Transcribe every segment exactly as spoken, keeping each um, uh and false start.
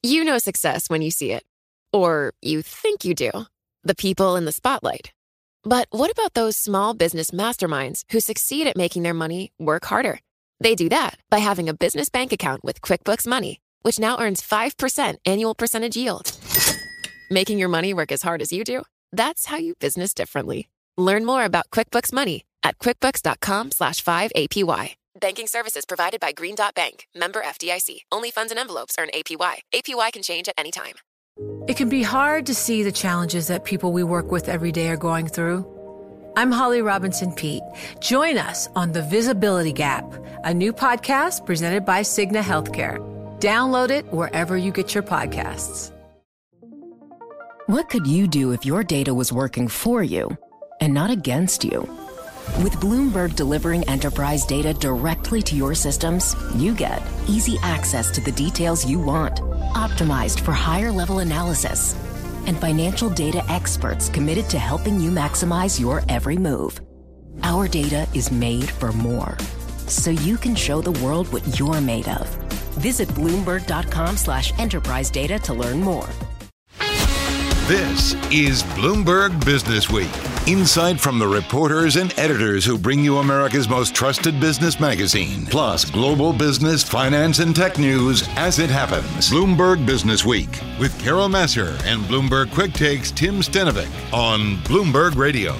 You know success when you see it. Or you think you do. The people in the spotlight. But what about those small business masterminds who succeed at making their money work harder? They do that by having a business bank account with QuickBooks Money, which now earns five percent annual percentage yield. Making your money work as hard as you do? That's how you business differently. Learn more about QuickBooks Money at quickbooks.com slash 5APY. Banking services provided by Green Dot Bank. Member F D I C. Only funds and envelopes earn A P Y. A P Y can change at any time. It can be hard to see the challenges that people we work with every day are going through. I'm Holly Robinson Pete. Join us on The Visibility Gap, a new podcast presented by Cigna Healthcare. Download it wherever you get your podcasts. What could you do if your data was working for you and not against you? With Bloomberg delivering enterprise data directly to your systems, you get easy access to the details you want, optimized for higher-level analysis, and financial data experts committed to helping you maximize your every move. Our data is made for more, so you can show the world what you're made of. Visit Bloomberg.com slash enterprise data to learn more. This is Bloomberg Business Week. Insight from the reporters and editors who bring you America's most trusted business magazine, plus global business, finance, and tech news as it happens. Bloomberg Business Week with Carol Massar and Bloomberg Quick Takes Tim Stenovic on Bloomberg Radio.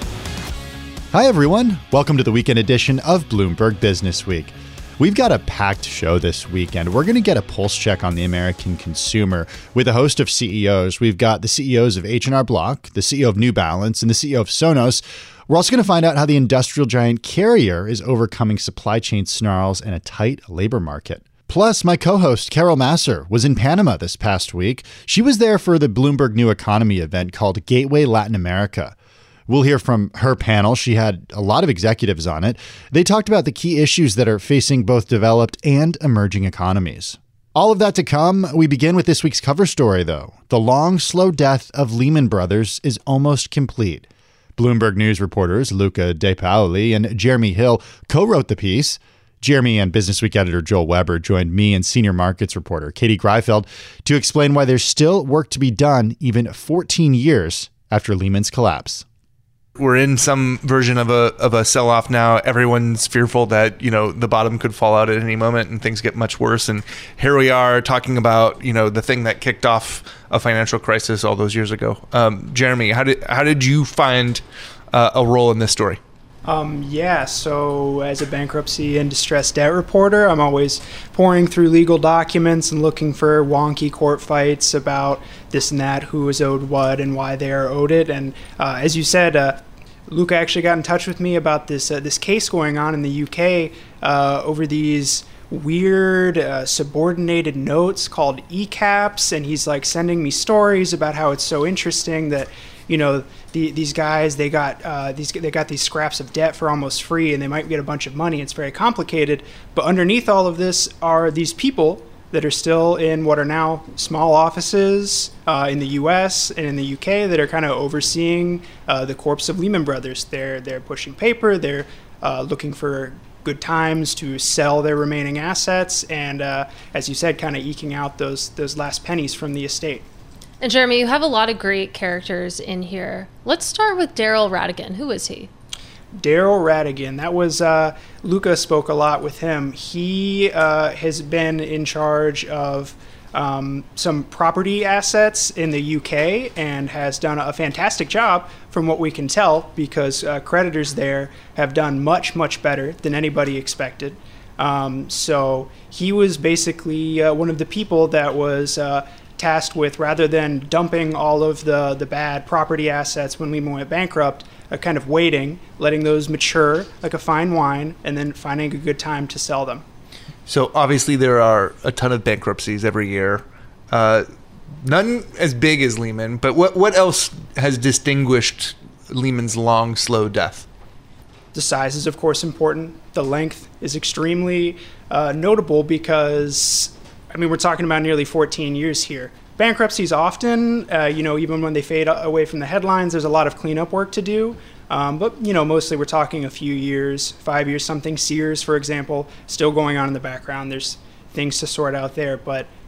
Hi, everyone. Welcome to the weekend edition of Bloomberg Business Week. We've got a packed show this weekend. We're going to get a pulse check on the American consumer with a host of C E Os. We've got the C E Os of H and R Block, the C E O of New Balance, and the C E O of Sonos. We're also going to find out how the industrial giant Carrier is overcoming supply chain snarls and a tight labor market. Plus, my co-host, Carol Massar, was in Panama this past week. She was there for the Bloomberg New Economy event called Gateway Latin America. We'll hear from her panel. She had a lot of executives on it. They talked about the key issues that are facing both developed and emerging economies. All of that to come. We begin with this week's cover story, though. The long, slow death of Lehman Brothers is almost complete. Bloomberg News reporters Luca De Paoli and Jeremy Hill co-wrote the piece. Jeremy and Business Week editor Joel Weber joined me and senior markets reporter Katie Greifeld to explain why there's still work to be done even fourteen years after Lehman's collapse. We're in some version of a of a sell-off now. Everyone's fearful that, you know, the bottom could fall out at any moment and things get much worse. And here we are talking about, you know, the thing that kicked off a financial crisis all those years ago. Um, Jeremy, how did how did you find uh, a role in this story? Um, yeah, so as a bankruptcy and distressed debt reporter, I'm always pouring through legal documents and looking for wonky court fights about this and that, who is owed what and why they are owed it. And uh, as you said, uh, Luca actually got in touch with me about this uh, this case going on in the U K uh, over these weird uh, subordinated notes called E CAPs, and he's like sending me stories about how it's so interesting that, you know, the, these guys, they got uh, these they got these scraps of debt for almost free, and they might get a bunch of money. It's very complicated, but underneath all of this are these people that are still in what are now small offices uh, in the U S and in the U K that are kind of overseeing uh, the corpse of Lehman Brothers. They're they're pushing paper. They're uh, looking for good times to sell their remaining assets, and uh, as you said, kind of eking out those those last pennies from the estate. And Jeremy, you have a lot of great characters in here. Let's start with Daryl Radigan. Who is he? Daryl Radigan. That was, uh, Luca spoke a lot with him. He uh, has been in charge of um, some property assets in the U K and has done a fantastic job from what we can tell, because uh, creditors there have done much, much better than anybody expected. Um, so he was basically uh, one of the people that was uh, tasked with, rather than dumping all of the, the bad property assets when Lehman went bankrupt, uh, kind of waiting, letting those mature like a fine wine, and then finding a good time to sell them. So obviously there are a ton of bankruptcies every year. Uh, none as big as Lehman, but what, what else has distinguished Lehman's long, slow death? The size is, of course, important. The length is extremely uh, notable because, I mean, we're talking about nearly fourteen years here. Bankruptcies often, uh, you know, even when they fade away from the headlines, there's a lot of cleanup work to do. Um, but, you know, mostly we're talking a few years, five years, something. Sears, for example, still going on in the background. There's things to sort out there. But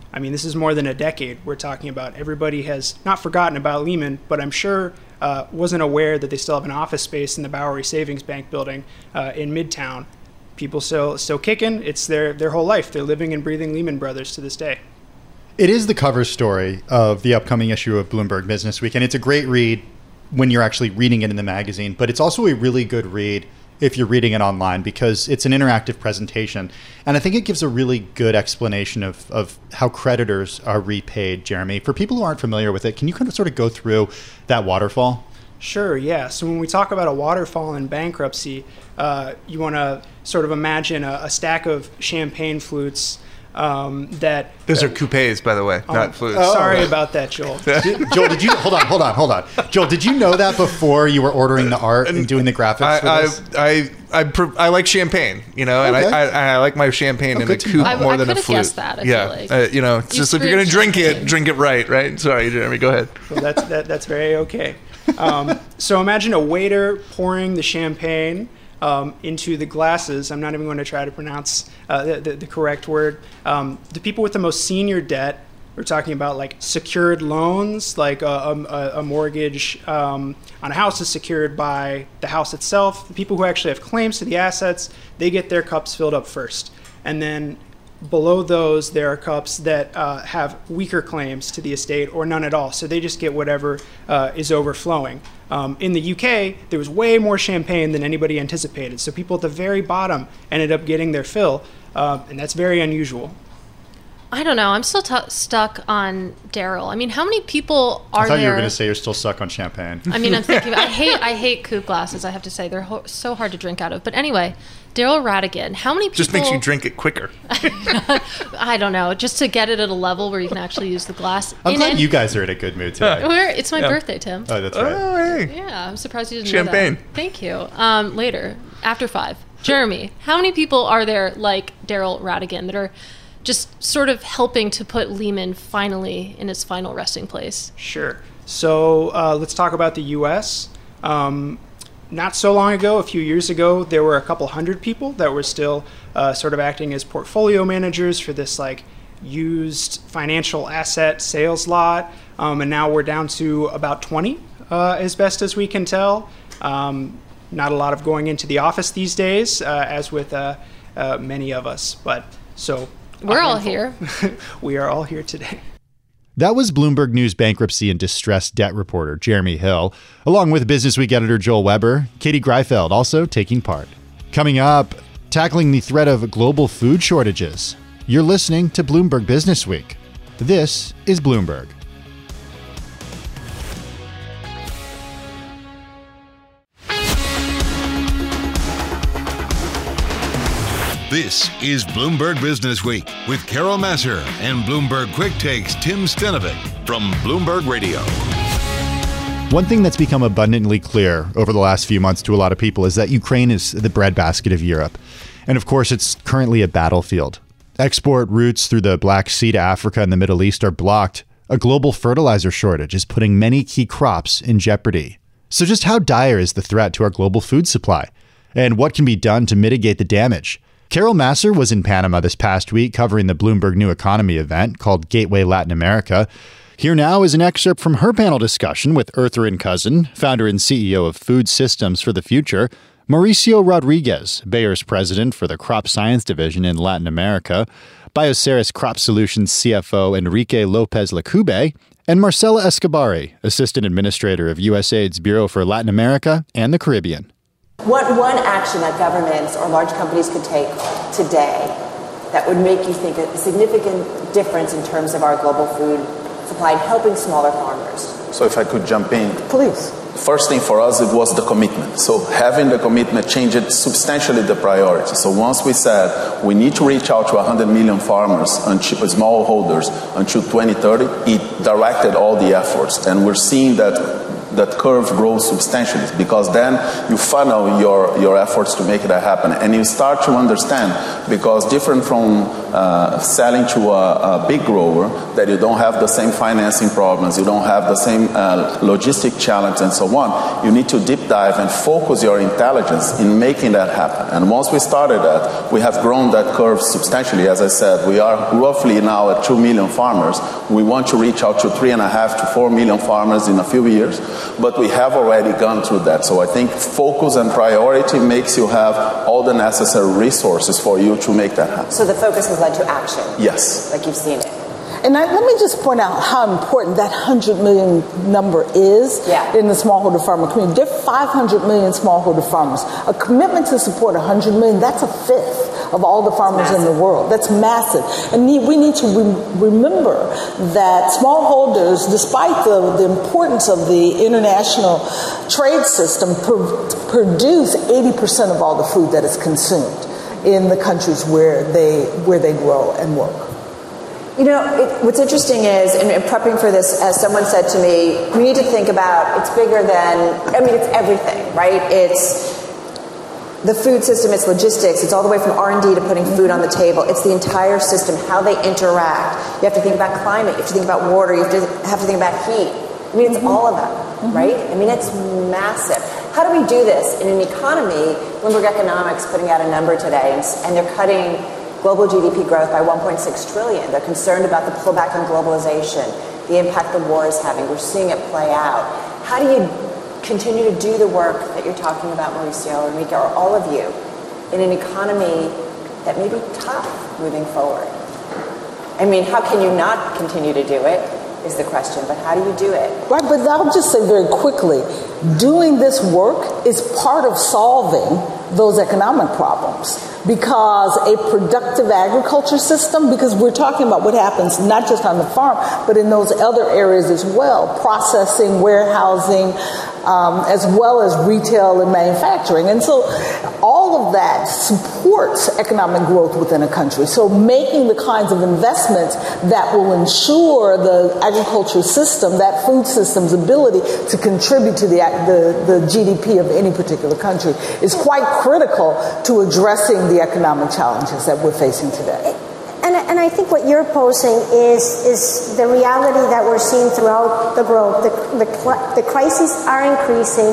I mean, this is more than a decade we're talking about. Everybody has not forgotten about Lehman, but I'm sure uh, wasn't aware that they still have an office space in the Bowery Savings Bank building uh, in Midtown. People still still kicking. It's their, their whole life. They're living and breathing Lehman Brothers to this day. It is the cover story of the upcoming issue of Bloomberg Business Week, and it's a great read when you're actually reading it in the magazine, but it's also a really good read if you're reading it online because it's an interactive presentation. And I think it gives a really good explanation of, of how creditors are repaid, Jeremy. For people who aren't familiar with it, can you kind of sort of go through that waterfall? Sure, yeah. So when we talk about a waterfall in bankruptcy, uh, you want to sort of imagine a, a stack of champagne flutes Um, that those uh, are coupes, by the way, um, not flutes. Oh. Sorry about that, Joel. Did, Joel, did you hold on, hold on, hold on, Joel? Did you know that before you were ordering the art and doing the graphics I, for this? I, I, I, I like champagne, you know, and Okay. I, I, I like my champagne Oh, in a good to coupe know. I- more I than a could've flute. guessed that, I yeah, feel like. uh, you know, it's You just if you're gonna screamed drink it, champagne. drink it right, right? Sorry, Jeremy, go ahead. Well, that's that, that's very okay. Um, so imagine a waiter pouring the champagne um, into the glasses. I'm not even going to try to pronounce uh, the, the, the correct word. Um, the people with the most senior debt, we're talking about like secured loans, like a, a, a mortgage um, on a house is secured by the house itself. The people who actually have claims to the assets, they get their cups filled up first. And then below those, there are cups that uh, have weaker claims to the estate or none at all. So they just get whatever uh, is overflowing. Um, in the U K, there was way more champagne than anybody anticipated. So people at the very bottom ended up getting their fill, uh, and that's very unusual. I don't know. I'm still t- stuck on Daryl. I mean, how many people are I thought there? you were going to say you're still stuck on champagne. I mean, I'm thinking. I hate. I hate coupe glasses. I have to say they're ho- so hard to drink out of. But anyway, Daryl Radigan. How many people? Just makes you drink it quicker. I don't know. Just to get it at a level where you can actually use the glass. I'm In glad any- you guys are in a good mood today. Where- It's my Yeah. birthday, Tim. Oh, that's right. Oh, hey. Yeah, I'm surprised you didn't Champagne. know that. Thank you. Um, later, after five. Jeremy, how many people are there like Daryl Radigan that are just sort of helping to put Lehman finally in its final resting place? Sure. So uh, let's talk about the U S. Um, not so long ago, a few years ago, there were a couple hundred people that were still uh, sort of acting as portfolio managers for this like used financial asset sales lot. Um, and now we're down to about twenty, uh, as best as we can tell. Um, not a lot of going into the office these days, uh, as with uh, uh, many of us. But so We're a all handful. here. We are all here today. That was Bloomberg News bankruptcy and distressed debt reporter Jeremy Hill, along with Business Week editor Joel Weber, Katie Greifeld also taking part. Coming up, tackling the threat of global food shortages. You're listening to Bloomberg Business Week. This is Bloomberg. This is Bloomberg Business Week with Carol Massar and Bloomberg Quick Takes Tim Stenovic from Bloomberg Radio. One thing that's become abundantly clear over the last few months to a lot of people is that Ukraine is the breadbasket of Europe. And of course, it's currently a battlefield. Export routes through the Black Sea to Africa and the Middle East are blocked. A global fertilizer shortage is putting many key crops in jeopardy. So just how dire is the threat to our global food supply? And what can be done to mitigate the damage? Carol Massar was in Panama this past week covering the Bloomberg New Economy event called Gateway Latin America. Here now is an excerpt from her panel discussion with Earther and Cousin, founder and C E O of Food Systems for the Future, Mauricio Rodriguez, Bayer's president for the Crop Science Division in Latin America, Bioceres Crop Solutions C F O Enrique Lopez Lecube, and Marcela Escobari, assistant administrator of USAID's Bureau for Latin America and the Caribbean. What one action that governments or large companies could take today that would make you think a significant difference in terms of our global food supply and helping smaller farmers? So if I could jump in. Please. First thing for us, it was the commitment. So having the commitment changed substantially the priority. So once we said we need to reach out to one hundred million farmers, until, smallholders, until twenty thirty, it directed all the efforts. And we're seeing that that curve grows substantially because then you funnel your, your efforts to make that happen. And you start to understand, because different from uh, selling to a, a big grower, that you don't have the same financing problems, you don't have the same uh, logistic challenge and so on. You need to deep dive and focus your intelligence in making that happen. And once we started that, we have grown that curve substantially. As I said, we are roughly now at two million farmers. We want to reach out to three and a half to four million farmers in a few years, but we have already gone through that. So I think focus and priority makes you have all the necessary resources for you to make that happen. So the focus has led to action. Yes. Like you've seen it. And I, let me just point out how important that one hundred million number is yeah. in the smallholder farmer community. There are five hundred million smallholder farmers. A commitment to support one hundred million, that's a fifth of all the farmers in the world. That's massive. And we need to re- remember that smallholders, despite the, the importance of the international trade system, pr- produce eighty percent of all the food that is consumed in the countries where they where they grow and work. You know, it, what's interesting is, in, in prepping for this, as someone said to me, we need to think about, it's bigger than, I mean, it's everything, right? It's the food system, it's logistics, it's all the way from R and D to putting food on the table. It's the entire system, how they interact. You have to think about climate, you have to think about water, you have to, have to think about heat. I mean, it's all of that, mm-hmm. right? I mean, it's massive. How do we do this in an economy? Bloomberg Economics putting out a number today, and, and they're cutting global G D P growth by one point six trillion dollars. They're concerned about the pullback on globalization, the impact the war is having. We're seeing it play out. How do you continue to do the work that you're talking about, Mauricio, Enrique, or all of you, in an economy that may be tough moving forward? I mean, how can you not continue to do it is the question, but how do you do it? Right, but I'll just say very quickly, doing this work is part of solving those economic problems. Because a productive agriculture system, because we're talking about what happens not just on the farm, but in those other areas as well, processing, warehousing, um, as well as retail and manufacturing. And so all of that supports economic growth within a country. So making the kinds of investments that will ensure the agriculture system, that food system's ability to contribute to the, the, the G D P of any particular country is quite critical to addressing the economic challenges that we're facing today. And, and I think what you're posing is is the reality that we're seeing throughout the globe. The, the, the crises are increasing.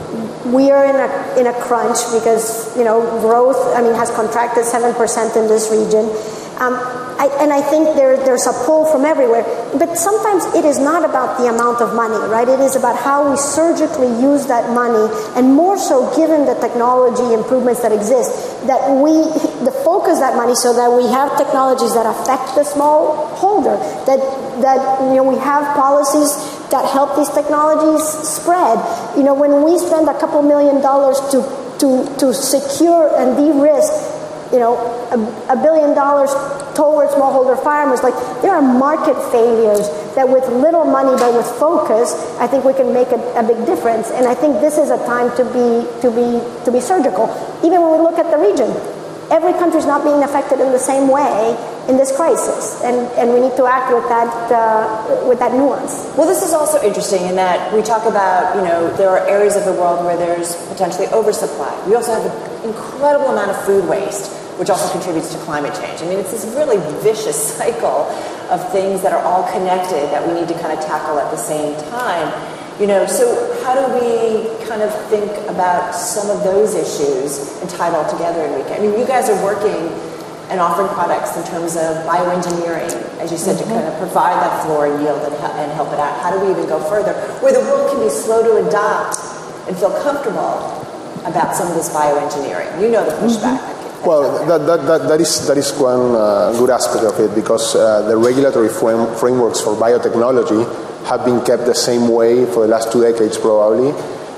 We are in a in a crunch because, you know, growth, I mean, has contracted seven percent in this region. Um, I, and I think there, there's a pull from everywhere. But sometimes it is not about the amount of money, right? It is about how we surgically use that money, and more so given the technology improvements that exist, that we the focus that money so that we have technologies that affect the smallholder, that that you know we have policies that help these technologies spread. You know, when we spend a couple million dollars to to to secure and de-risk, you know, a, a billion dollars towards smallholder farmers, like, there are market failures that with little money but with focus, I think we can make a, a big difference. And I think this is a time to be to be to be surgical. Even when we look at the region, every country is not being affected in the same way in this crisis, and and we need to act with that uh, with that nuance. Well, this is also interesting in that we talk about, you know, there are areas of the world where there's potentially oversupply. We also have an incredible amount of food waste, which also contributes to climate change. I mean, it's this really vicious cycle of things that are all connected that we need to kind of tackle at the same time. You know, so how do we kind of think about some of those issues and tie it all together, Enrique? I mean, you guys are working and offering products in terms of bioengineering, as you said, mm-hmm. to kind of provide that floor yield and, and help it out. How do we even go further? Where the world can be slow to adopt and feel comfortable about some of this bioengineering. You know the pushback. Mm-hmm. Well, that, that, that, that is that is one uh, good aspect of it, because uh, the regulatory frame, frameworks for biotechnology have been kept the same way for the last two decades probably,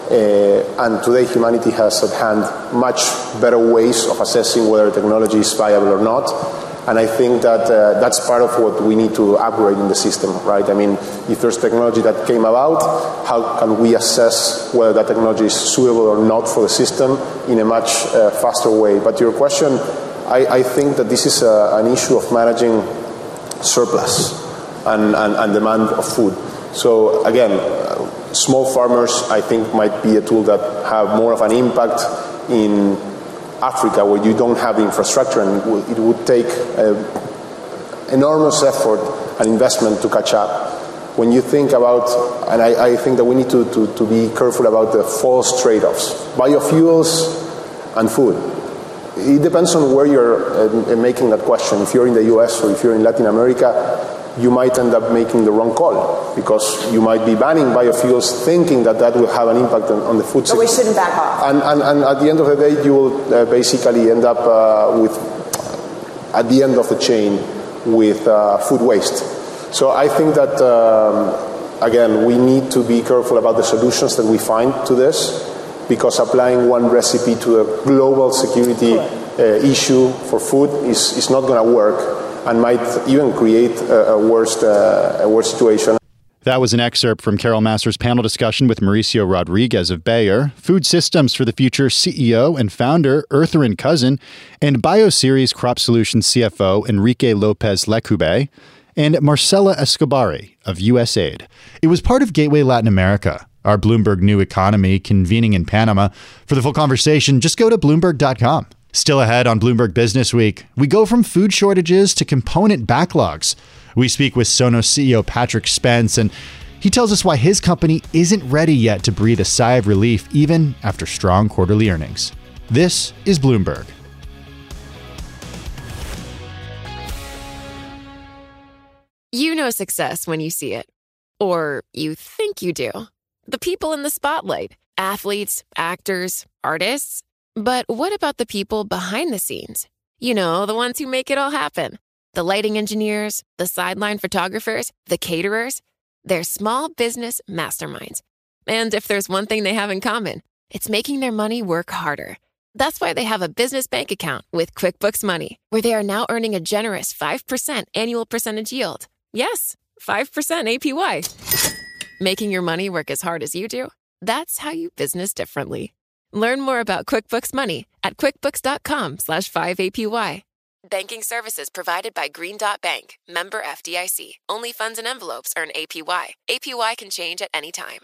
uh, and today humanity has at hand much better ways of assessing whether technology is viable or not. And I think that uh, that's part of what we need to upgrade in the system, right? I mean, if there's technology that came about, how can we assess whether that technology is suitable or not for the system in a much uh, faster way? But to your question, I, I think that this is a, an issue of managing surplus and, and, and demand of food. So again, uh, small farmers, I think, might be a tool that have more of an impact in Africa, where you don't have the infrastructure, and it would take uh, enormous effort and investment to catch up. When you think about, and I, I think that we need to, to, to be careful about the false trade-offs, biofuels and food. It depends on where you're uh, making that question. If you're in the U S or if you're in Latin America, you might end up making the wrong call because you might be banning biofuels thinking that that will have an impact on, on the food system. But we shouldn't back off. And, and, and at the end of the day, you will uh, basically end up uh, with, at the end of the chain, with uh, food waste. So I think that, um, again, we need to be careful about the solutions that we find to this, because applying one recipe to a global security uh, issue for food is, is not going to work and might even create a, a, worse, uh, a worse situation. That was an excerpt from Carol Masters' panel discussion with Mauricio Rodriguez of Bayer, Food Systems for the Future C E O and founder Ertharin Cousin, and Bioceres Crop Solutions C F O Enrique Lopez Lecube, and Marcela Escobari of U S A I D. It was part of Gateway Latin America, our Bloomberg New Economy convening in Panama. For the full conversation, just go to Bloomberg dot com. Still ahead on Bloomberg Business Week, we go from food shortages to component backlogs. We speak with Sonos C E O Patrick Spence, and he tells us why his company isn't ready yet to breathe a sigh of relief even after strong quarterly earnings. This is Bloomberg. You know success when you see it. Or you think you do. The people in the spotlight. Athletes, actors, artists. But what about the people behind the scenes? You know, the ones who make it all happen. The lighting engineers, the sideline photographers, the caterers. They're small business masterminds. And if there's one thing they have in common, it's making their money work harder. That's why they have a business bank account with QuickBooks Money, where they are now earning a generous five percent annual percentage yield. Yes, five percent A P Y. Making your money work as hard as you do? That's how you business differently. Learn more about QuickBooks Money at quickbooks.com slash 5APY. Banking services provided by Green Dot Bank, member F D I C. Only funds and envelopes earn A P Y. A P Y can change at any time.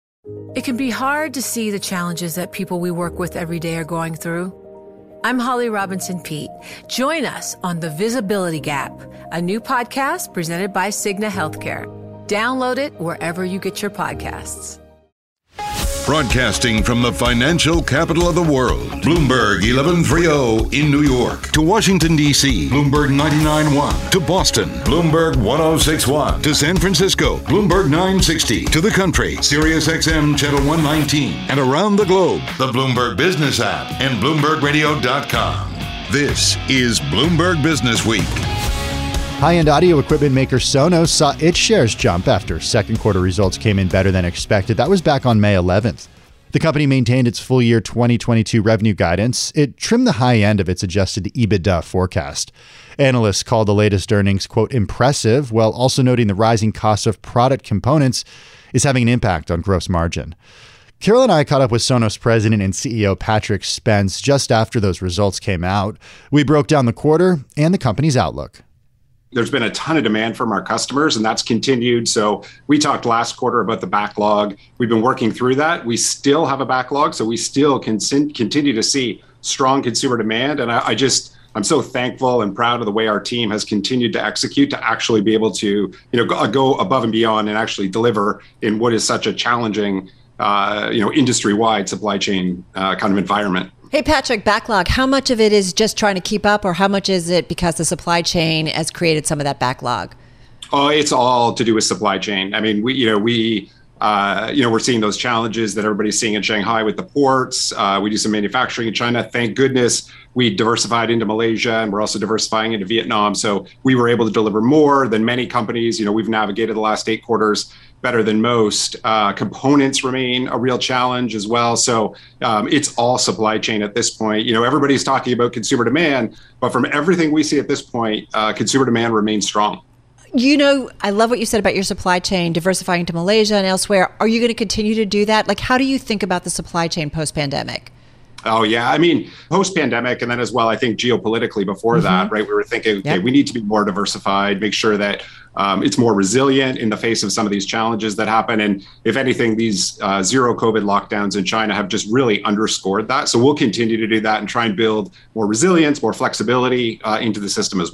It can be hard to see the challenges that people we work with every day are going through. I'm Holly Robinson Peete. Join us on The Visibility Gap, a new podcast presented by Cigna Healthcare. Download it wherever you get your podcasts. Broadcasting from the financial capital of the world, Bloomberg eleven thirty in New York. To Washington, D C, Bloomberg ninety-nine point one. To Boston, Bloomberg ten sixty-one. To San Francisco, Bloomberg nine sixty. To the country, Sirius X M Channel one nineteen. And around the globe, the Bloomberg Business app and Bloomberg Radio dot com. This is Bloomberg Business Week. High-end audio equipment maker Sonos saw its shares jump after second quarter results came in better than expected. That was back on May eleventh. The company maintained its full year twenty twenty-two revenue guidance. It trimmed the high end of its adjusted EBITDA forecast. Analysts called the latest earnings, quote, impressive, while also noting the rising cost of product components is having an impact on gross margin. Carol and I caught up with Sonos president and C E O Patrick Spence just after those results came out. We broke down the quarter and the company's outlook. There's been a ton of demand from our customers, and that's continued. So we talked last quarter about the backlog. We've been working through that. We still have a backlog, so we still can continue to see strong consumer demand. And I, I just, I'm so thankful and proud of the way our team has continued to execute to actually be able to, you know, go, go above and beyond and actually deliver in what is such a challenging, uh, you know, industry-wide supply chain uh, kind of environment. Hey, Patrick, backlog, how much of it is just trying to keep up, or how much is it because the supply chain has created some of that backlog? Oh, it's all to do with supply chain. I mean, we, you know, we, uh, you know, we're seeing those challenges that everybody's seeing in Shanghai with the ports. Uh, we do some manufacturing in China. Thank goodness we diversified into Malaysia, and we're also diversifying into Vietnam. So we were able to deliver more than many companies. You know, we've navigated the last eight quarters better than most. Uh, components remain a real challenge as well. So um, it's all supply chain at this point. You know, everybody's talking about consumer demand, but from everything we see at this point, uh, consumer demand remains strong. You know, I love what you said about your supply chain, diversifying to Malaysia and elsewhere. Are you going to continue to do that? Like, how do you think about the supply chain post-pandemic? Oh, yeah. I mean, post-pandemic, and then as well, I think geopolitically before mm-hmm. that, right, we were thinking, okay, yep. we need to be more diversified, make sure that um, it's more resilient in the face of some of these challenges that happen. And if anything, these uh, zero COVID lockdowns in China have just really underscored that. So we'll continue to do that and try and build more resilience, more flexibility uh, into the system as well.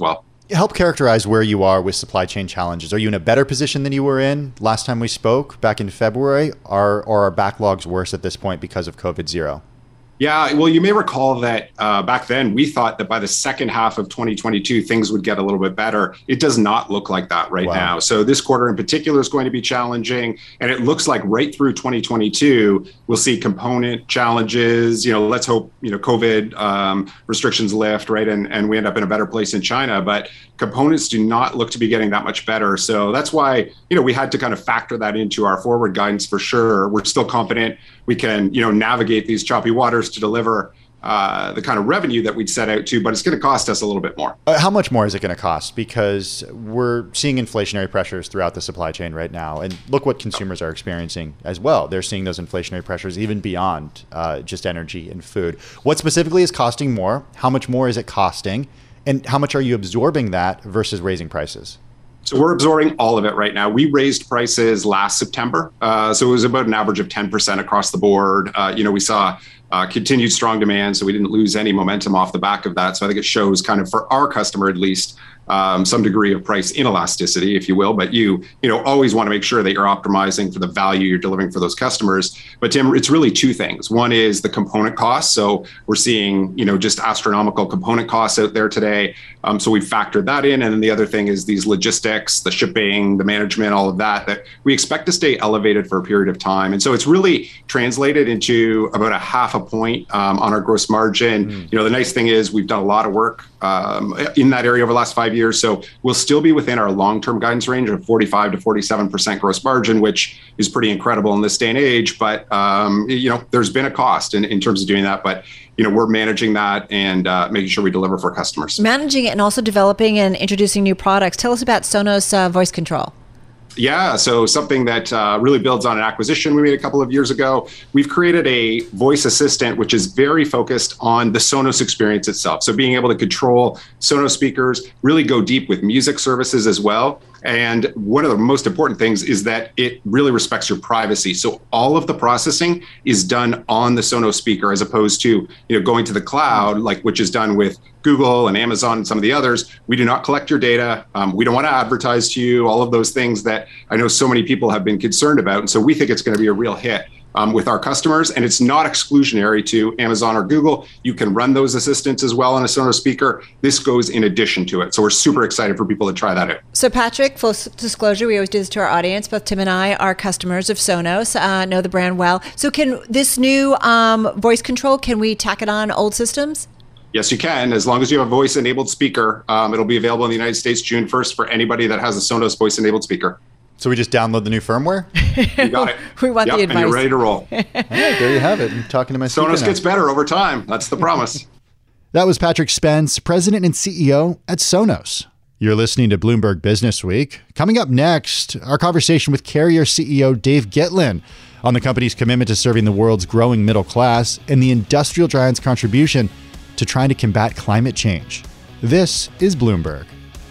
Help characterize where you are with supply chain challenges. Are you in a better position than you were in last time we spoke back in February? Are, or are backlogs worse at this point because of COVID zero? Yeah, well, you may recall that uh, back then we thought that by the second half of twenty twenty-two, things would get a little bit better. It does not look like that right wow. now. So this quarter in particular is going to be challenging. And it looks like right through twenty twenty-two, we'll see component challenges. You know, let's hope, you know, COVID um, restrictions lift, right? And, and we end up in a better place in China. But components do not look to be getting that much better. So that's why, you know, we had to kind of factor that into our forward guidance for sure. We're still confident we can, you know, navigate these choppy waters to deliver uh, the kind of revenue that we'd set out to, but it's going to cost us a little bit more. Uh, how much more is it going to cost? Because we're seeing inflationary pressures throughout the supply chain right now. And look what consumers are experiencing as well. They're seeing those inflationary pressures even beyond uh, just energy and food. What specifically is costing more? How much more is it costing? And how much are you absorbing that versus raising prices? So we're absorbing all of it right now. We raised prices last September. Uh, so it was about an average of ten percent across the board. Uh, you know, we saw uh, continued strong demand, so we didn't lose any momentum off the back of that. So I think it shows kind of for our customer, at least, um, some degree of price inelasticity, if you will. But you, you know, always want to make sure that you're optimizing for the value you're delivering for those customers. But Tim, it's really two things. One is the component costs. So we're seeing, you know, just astronomical component costs out there today. Um, so we factored that in. And then the other thing is these logistics, the shipping, the management, all of that, that we expect to stay elevated for a period of time. And so it's really translated into about a half a point um, on our gross margin. Mm. You know, the nice thing is we've done a lot of work um, in that area over the last five years. So we'll still be within our long-term guidance range of forty-five to forty-seven percent gross margin, which is pretty incredible in this day and age. But, um, you know, there's been a cost in, in terms of doing that. But you know, we're managing that and uh, making sure we deliver for customers. Managing it and also developing and introducing new products. Tell us about Sonos uh, Voice Control. Yeah, so something that uh, really builds on an acquisition we made a couple of years ago. We've created a voice assistant, which is very focused on the Sonos experience itself. So being able to control Sonos speakers, really go deep with music services as well. And one of the most important things is that it really respects your privacy. So all of the processing is done on the Sonos speaker, as opposed to, you know, going to the cloud, like which is done with Google and Amazon and some of the others. We do not collect your data. Um, we don't want to advertise to you, all of those things that I know so many people have been concerned about. And so we think it's going to be a real hit um, with our customers. And it's not exclusionary to Amazon or Google. You can run those assistants as well on a Sonos speaker. This goes in addition to it. So we're super excited for people to try that out. So Patrick, full disclosure, we always do this to our audience. Both Tim and I are customers of Sonos, uh, know the brand well. So can this new um, voice control, can we tack it on old systems? Yes, you can. As long as you have a voice-enabled speaker, um, it'll be available in the United States June first for anybody that has a Sonos voice-enabled speaker. So we just download the new firmware? You got it. We want yep, the advice. And you're ready to roll. All right, there you have it. I'm talking to my speaker Sonos now. gets better over time. That's the promise. That was Patrick Spence, President and C E O at Sonos. You're listening to Bloomberg Business Week. Coming up next, our conversation with Carrier C E O Dave Gitlin on the company's commitment to serving the world's growing middle class and the industrial giant's contribution to trying to combat climate change. This is Bloomberg.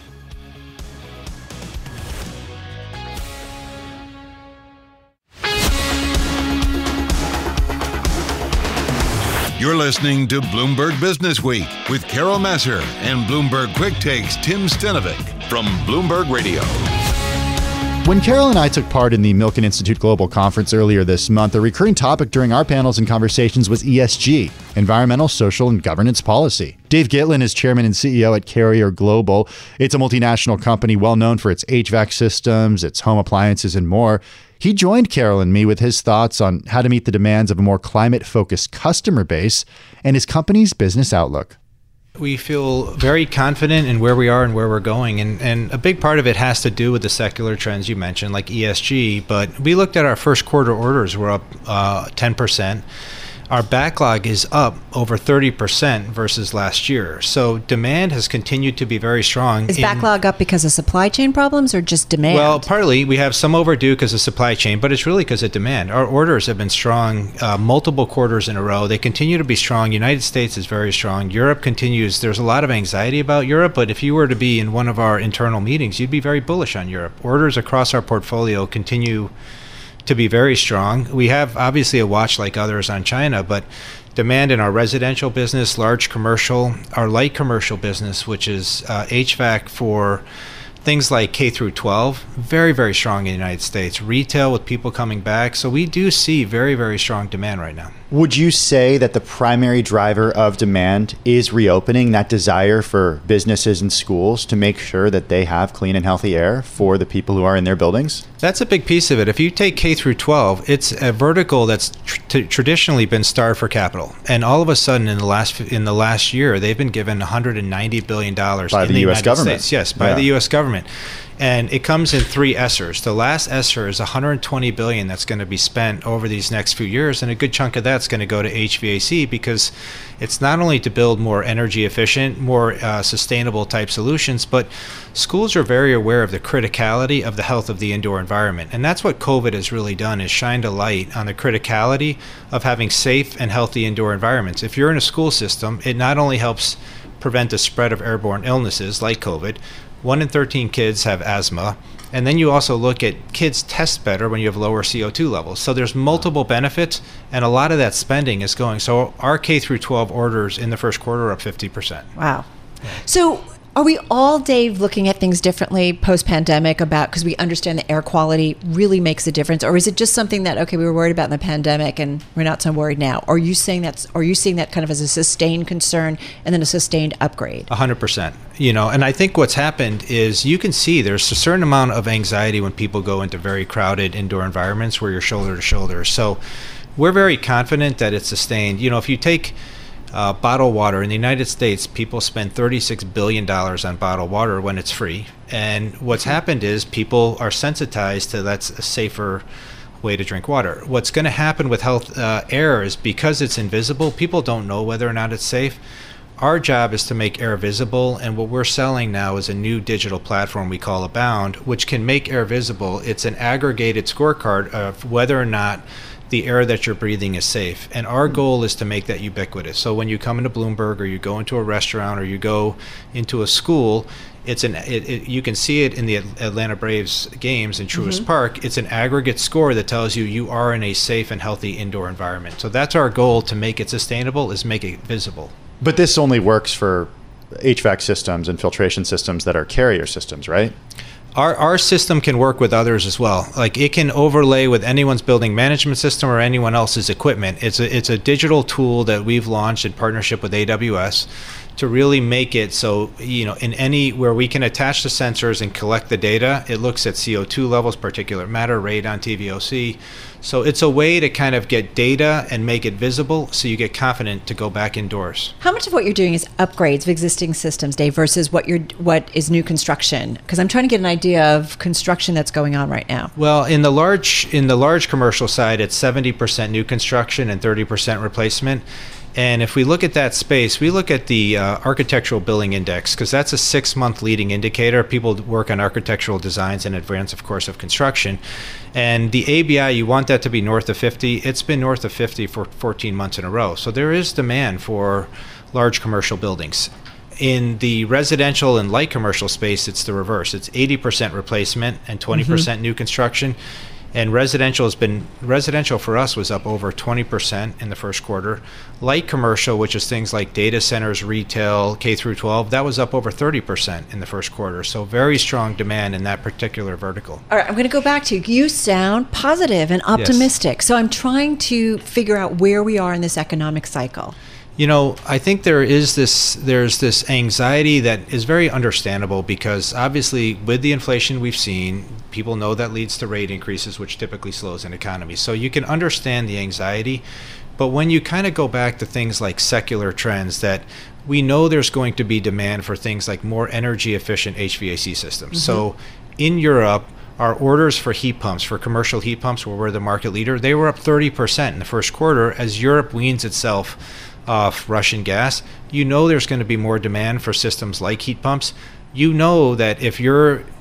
You're listening to Bloomberg Business Week with Carol Messer and Bloomberg Quick Takes Tim Stenovic from Bloomberg Radio. When Carol and I took part in the Milken Institute Global Conference earlier this month, a recurring topic during our panels and conversations was E S G, environmental, social, and governance policy. Dave Gitlin is chairman and C E O at Carrier Global. It's a multinational company well known for its H V A C systems, its home appliances, and more. He joined Carol and me with his thoughts on how to meet the demands of a more climate-focused customer base and his company's business outlook. We feel very confident in where we are and where we're going. And, and a big part of it has to do with the secular trends you mentioned, like E S G. But we looked at our first quarter orders were up uh, ten percent. Our backlog is up over thirty percent versus last year. So demand has continued to be very strong. Is in, backlog up because of supply chain problems or just demand? Well, partly. We have some overdue because of supply chain, but it's really because of demand. Our orders have been strong uh, multiple quarters in a row. They continue to be strong. United States is very strong. Europe continues. There's a lot of anxiety about Europe, but if you were to be in one of our internal meetings, you'd be very bullish on Europe. Orders across our portfolio continue to be very strong. We have obviously a watch like others on China, but demand in our residential business, large commercial, our light commercial business, which is uh, H V A C for things like K through twelve, very, very strong in the United States. Retail with people coming back. So we do see very, very strong demand right now. Would you say that the primary driver of demand is reopening, that desire for businesses and schools to make sure that they have clean and healthy air for the people who are in their buildings? That's a big piece of it. If you take K through twelve, it's a vertical that's tr- traditionally been starved for capital, and all of a sudden, in the last in the last year, they've been given one hundred ninety billion dollars by in the, the U S United government. States. Yes, by yeah. the U S government, and it comes in three ESSERs. The last ESSER is one hundred twenty billion dollars that's going to be spent over these next few years, and a good chunk of that's going to go to H V A C because it's not only to build more energy efficient, more uh, sustainable type solutions, but schools are very aware of the criticality of the health of the indoor environment. And that's what COVID has really done, is shined a light on the criticality of having safe and healthy indoor environments. If you're in a school system, it not only helps prevent the spread of airborne illnesses like COVID, one in thirteen kids have asthma, and then you also look at kids test better when you have lower C O two levels. So there's multiple benefits, and a lot of that spending is going. So our K through twelve orders in the first quarter are up fifty percent. Wow. So are we all, Dave, looking at things differently post-pandemic about, because we understand the air quality really makes a difference? Or is it just something that, okay, we were worried about in the pandemic and we're not so worried now? Are you saying that's, are you seeing that kind of as a sustained concern and then a sustained upgrade? A hundred percent. You know, and I think what's happened is you can see there's a certain amount of anxiety when people go into very crowded indoor environments where you're shoulder to shoulder. So we're very confident that it's sustained. You know, if you take Uh, bottled water in the United States, people spend thirty-six billion dollars on bottled water when it's free. And what's happened is people are sensitized to that's a safer way to drink water. What's going to happen with health uh, air is because it's invisible, people don't know whether or not it's safe. Our job is to make air visible, and what we're selling now is a new digital platform we call Abound, which can make air visible. It's an aggregated scorecard of whether or not the air that you're breathing is safe. And our goal is to make that ubiquitous. So when you come into Bloomberg, or you go into a restaurant, or you go into a school, it's an it, it, you can see it in the Atlanta Braves games in Truist mm-hmm. Park. It's an aggregate score that tells you you are in a safe and healthy indoor environment. So that's our goal, to make it sustainable, is make it visible. But this only works for H V A C systems and filtration systems that are Carrier systems, right? Our our system can work with others as well. Like, it can overlay with anyone's building management system or anyone else's equipment. It's a it's a digital tool that we've launched in partnership with A W S to really make it so, you know, in any where we can attach the sensors and collect the data. It looks at C O two levels, particulate matter, radon, T V O C. So it's a way to kind of get data and make it visible, so you get confident to go back indoors. How much of what you're doing is upgrades of existing systems, Dave, versus what you're what is new construction? Because I'm trying to get an idea of construction that's going on right now. Well, in the large in the large commercial side, it's seventy percent new construction and thirty percent replacement. And if we look at that space, we look at the uh, Architectural Billing Index, because that's a six-month leading indicator. People work on architectural designs in advance, of course, of construction. And the A B I, you want that to be north of fifty. It's been north of fifty for fourteen months in a row. So there is demand for large commercial buildings. In the residential and light commercial space, it's the reverse. It's eighty percent replacement and twenty percent mm-hmm. new construction. And residential has been residential for us was up over twenty percent in the first quarter. Light commercial, which is things like data centers, retail, K through twelve, that was up over thirty percent in the first quarter. So very strong demand in that particular vertical. All right, I'm going to go back to you. You sound positive and optimistic. Yes. So I'm trying to figure out where we are in this economic cycle. You know, I think there is this, there's this anxiety that is very understandable, because obviously with the inflation we've seen, people know that leads to rate increases, which typically slows an economy. So you can understand the anxiety, but when you kind of go back to things like secular trends, that we know there's going to be demand for things like more energy efficient H V A C systems. Mm-hmm. So in Europe, our orders for heat pumps, for commercial heat pumps, where we're the market leader, they were up thirty percent in the first quarter as Europe weans itself off Russian gas. You know there's going to be more demand for systems like heat pumps. You know that if you're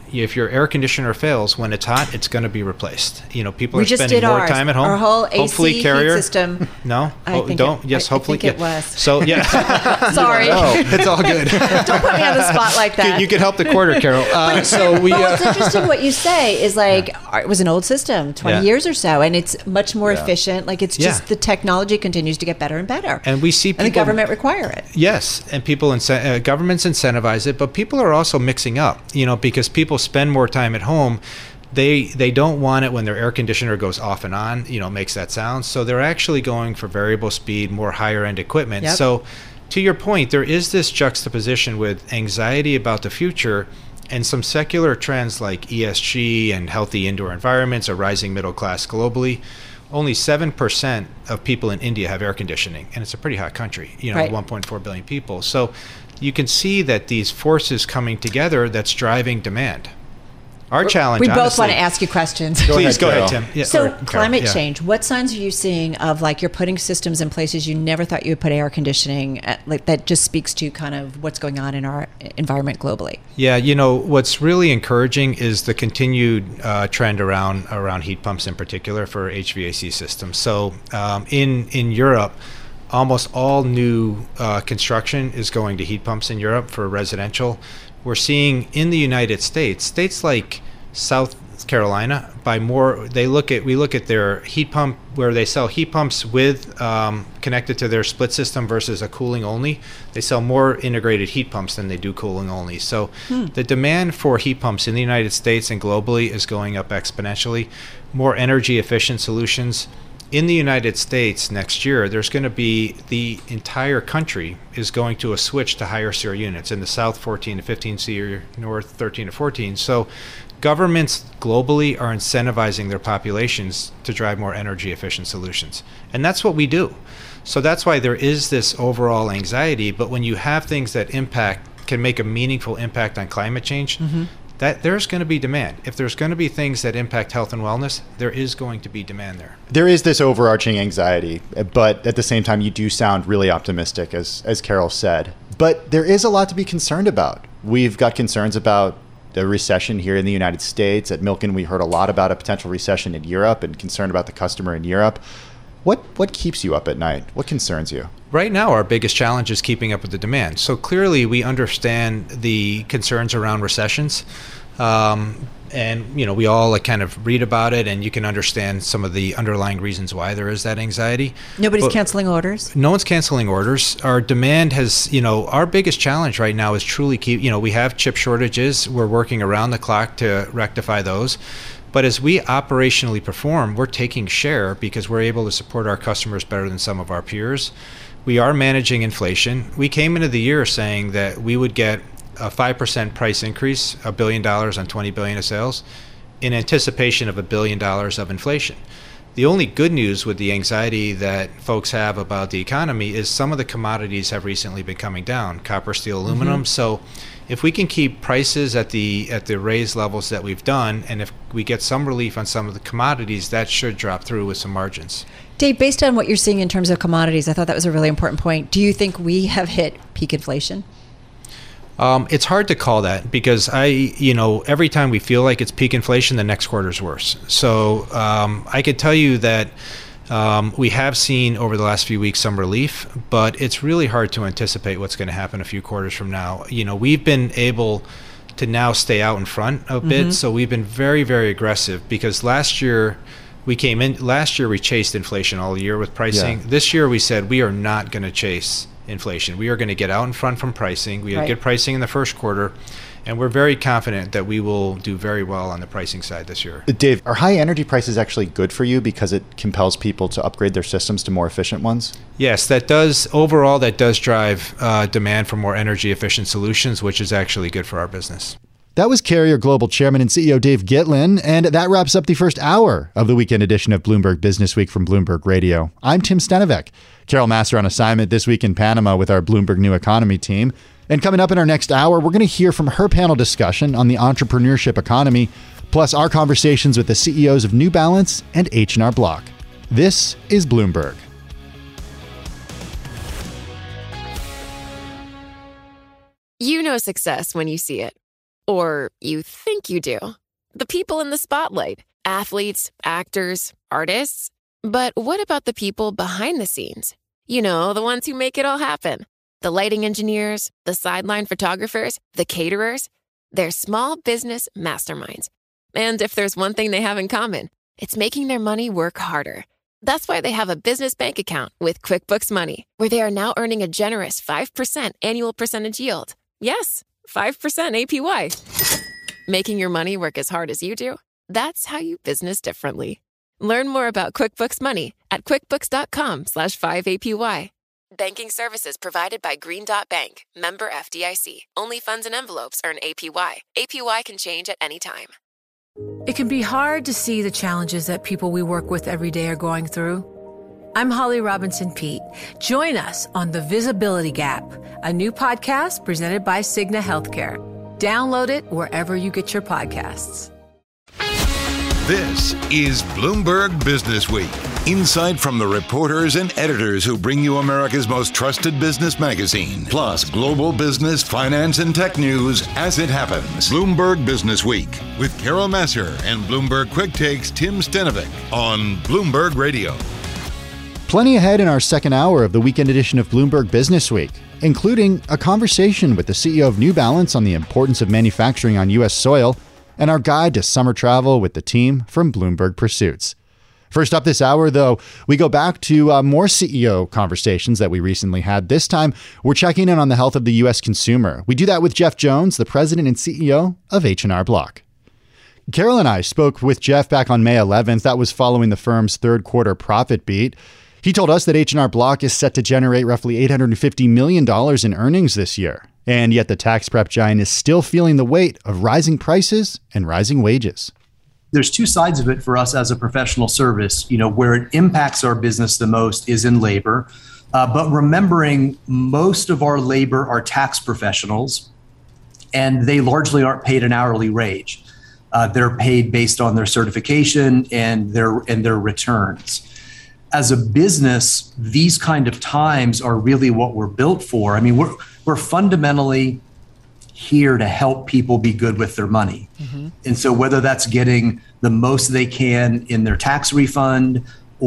if your air conditioner fails when it's hot, it's going to be replaced. You know, people we are just spending did more ours. time at home. Our whole A C hopefully Carrier heat system. No, I oh, think don't. it, yes, I, hopefully. I think it yeah. was. So yeah. Sorry. No, it's all good. Don't put me on the spot like that. You, you could help the quarter, Carol. Uh, so we. But Uh, what's interesting what you say is like yeah. it was an old system, twenty yeah. years or so, and it's much more Yeah. efficient. Like it's just Yeah. the technology continues to get better and better, and we see people, and the government require it. Yes, and people incent- uh, governments incentivize it, but people are also mixing up. You know, because people spend more time at home. They they don't want it when their air conditioner goes off and on, you know, makes that sound. So they're actually going for variable speed, more higher end equipment. Yep. So to your point, there is this juxtaposition with anxiety about the future and some secular trends like E S G and healthy indoor environments, a rising middle class globally. Only seven percent of people in India have air conditioning, and it's a pretty hot country, you know, Right. one point four billion people. So you can see that these forces coming together that's driving demand. Our challenge, We both honestly- want to ask you questions. Go Please ahead, go ahead, Tim. Yeah, so or Carol, climate yeah. change, what signs are you seeing of like you're putting systems in places you never thought you would put air conditioning at, like that just speaks to kind of what's going on in our environment globally? Yeah, you know, what's really encouraging is the continued uh, trend around around heat pumps in particular for H V A C systems. So um, in in Europe, almost all new uh, construction is going to heat pumps in Europe for residential. We're seeing in the United States, states like South Carolina, by more, they look at, we look at their heat pump, where they sell heat pumps with, um, connected to their split system versus a cooling only. They sell more integrated heat pumps than they do cooling only. So Hmm. the demand for heat pumps in the United States and globally is going up exponentially. More energy efficient solutions. In the United States next year, there's going to be, the entire country is going to a switch to higher SEER units. In the South, fourteen to fifteen SEER, North, thirteen to fourteen. So governments globally are incentivizing their populations to drive more energy efficient solutions. And that's what we do. So that's why there is this overall anxiety. But when you have things that impact, can make a meaningful impact on climate change, Mm-hmm. that there's going to be demand. If there's going to be things that impact health and wellness, there is going to be demand there. There is this overarching anxiety, but at the same time, you do sound really optimistic, as as Carol said. But there is a lot to be concerned about. We've got concerns about the recession here in the United States. At Milken, we heard a lot about a potential recession in Europe and concern about the customer in Europe. What what keeps you up at night? What concerns you? Right now, our biggest challenge is keeping up with the demand. So clearly, we understand the concerns around recessions. Um, and, you know, we all like, kind of read about it, and you can understand some of the underlying reasons why there is that anxiety. Nobody's But canceling orders. no one's canceling orders. Our demand has, you know, our biggest challenge right now is truly keep, you know, we have chip shortages. We're working around the clock to rectify those. But as we operationally perform, we're taking share because we're able to support our customers better than some of our peers. We are managing inflation. We came into the year saying that we would get a five percent price increase, a billion dollars on twenty billion dollars of sales, in anticipation of a billion dollars of inflation. The only good news with the anxiety that folks have about the economy is some of the commodities have recently been coming down, copper, steel, aluminum. Mhm. So if we can keep prices at the at the raised levels that we've done, and if we get some relief on some of the commodities, that should drop through with some margins. Dave, based on what you're seeing in terms of commodities, I thought that was a really important point. Do you think we have hit peak inflation? Um, it's hard to call that because I, you know, every time we feel like it's peak inflation, the next quarter's worse. So um, I could tell you that um, we have seen over the last few weeks some relief, but it's really hard to anticipate what's going to happen a few quarters from now. You know, we've been able to now stay out in front a bit, Mhm. so we've been very, very aggressive because last year we came in, last year we chased inflation all year with pricing. Yeah. This year we said we are not going to chase inflation. We are going to get out in front from pricing. We had Right. good pricing in the first quarter, and we're very confident that we will do very well on the pricing side this year. Dave, are high energy prices actually good for you because it compels people to upgrade their systems to more efficient ones? Yes, that does, overall, that does drive uh, demand for more energy efficient solutions, which is actually good for our business. That was Carrier Global Chairman and C E O Dave Gitlin, and that wraps up the first hour of the weekend edition of Bloomberg Business Week from Bloomberg Radio. I'm Tim Stenovec. Carol Master on assignment this week in Panama with our Bloomberg New Economy team. And coming up in our next hour, we're going to hear from her panel discussion on the entrepreneurship economy, plus our conversations with the C E Os of New Balance and H and R Block. This is Bloomberg. You know success when you see it. Or you think you do. The people in the spotlight. Athletes, actors, artists. But what about the people behind the scenes? You know, the ones who make it all happen. The lighting engineers, the sideline photographers, the caterers. They're small business masterminds. And if there's one thing they have in common, it's making their money work harder. That's why they have a business bank account with QuickBooks Money, where they are now earning a generous five percent annual percentage yield. Yes, five percent A P Y. Making your money work as hard as you do? That's how you business differently. Learn more about QuickBooks Money at quickbooks.com slash 5APY. Banking services provided by Green Dot Bank, member F D I C. Only funds and envelopes earn A P Y. A P Y can change at any time. It can be hard to see the challenges that people we work with every day are going through. I'm Holly Robinson Peete. Join us on The Visibility Gap, a new podcast presented by Cigna Healthcare. Download it wherever you get your podcasts. This is Bloomberg Business Week. Insight from the reporters and editors who bring you America's most trusted business magazine, plus global business, finance, and tech news as it happens. Bloomberg Business Week with Carol Massar and Bloomberg Quick Takes Tim Stenovec on Bloomberg Radio. Plenty ahead in our second hour of the weekend edition of Bloomberg Business Week, including a conversation with the C E O of New Balance on the importance of manufacturing on U S soil, and our guide to summer travel with the team from Bloomberg Pursuits. First up this hour, though, we go back to uh, more C E O conversations that we recently had. This time, we're checking in on the health of the U S consumer. We do that with Jeff Jones, the president and C E O of H and R Block. Carol and I spoke with Jeff back on May eleventh. That was following the firm's third quarter profit beat. He told us that H and R Block is set to generate roughly eight hundred fifty million dollars in earnings this year. And yet the tax prep giant is still feeling the weight of rising prices and rising wages. There's two sides of it for us as a professional service. You know, where it impacts our business the most is in labor. Uh, but remembering most of our labor are tax professionals, and they largely aren't paid an hourly wage. Uh, they're paid based on their certification and their and their returns. As a business, these kind of times are really what we're built for. I mean, we're we're fundamentally here to help people be good with their money. Mm-hmm. And so whether that's getting the most they can in their tax refund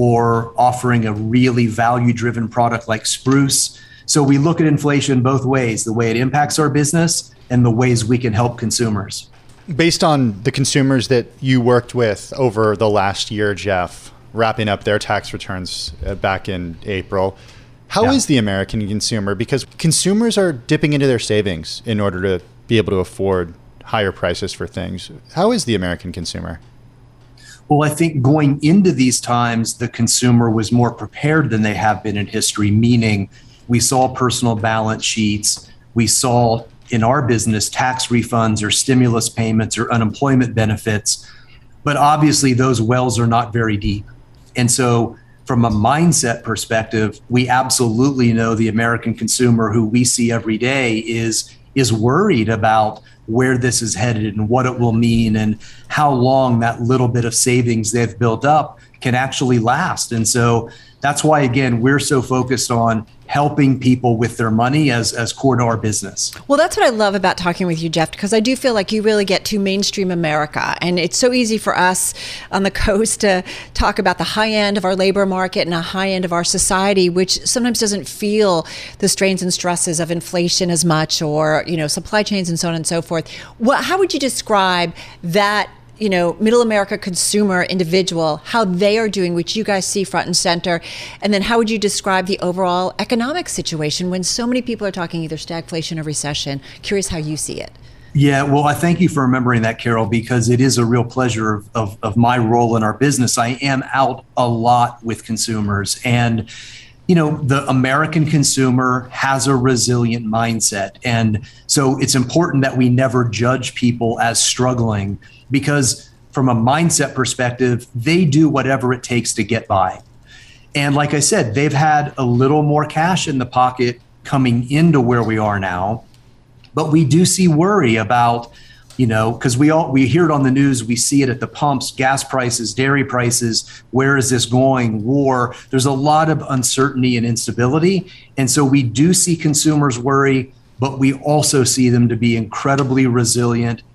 or offering a really value-driven product like Spruce. So we look at inflation both ways, the way it impacts our business and the ways we can help consumers. Based on the consumers that you worked with over the last year, Jeff, wrapping up their tax returns back in April, how yeah. is the American consumer? Because consumers are dipping into their savings in order to be able to afford higher prices for things. How is the American consumer? Well, I think going into these times, the consumer was more prepared than they have been in history, meaning we saw personal balance sheets. We saw in our business tax refunds or stimulus payments or unemployment benefits. But obviously, those wells are not very deep. And so from a mindset perspective, we absolutely know the American consumer who we see every day is is worried about where this is headed and what it will mean and how long that little bit of savings they've built up can actually last. And so that's why, again, we're so focused on helping people with their money as, as core to our business. Well, that's what I love about talking with you, Jeff, because I do feel like you really get to mainstream America. And it's so easy for us on the coast to talk about the high end of our labor market and a high end of our society, which sometimes doesn't feel the strains and stresses of inflation as much, or, you know, supply chains and so on and so forth. What, how would you describe that, you know, middle America consumer individual, how they are doing, which you guys see front and center? And then how would you describe the overall economic situation when so many people are talking either stagflation or recession? Curious how you see it. Yeah, well, I thank you for remembering that, Carol, because it is a real pleasure of, of, of my role in our business. I am out a lot with consumers, and you know, the American consumer has a resilient mindset. And so it's important that we never judge people as struggling, because from a mindset perspective, they do whatever it takes to get by. And like I said, they've had a little more cash in the pocket coming into where we are now. But we do see worry about, you know, because we all we hear it on the news, we see it at the pumps, gas prices, dairy prices. Where is this going? War. There's a lot of uncertainty and instability. And so we do see consumers worry, but we also see them to be incredibly resilient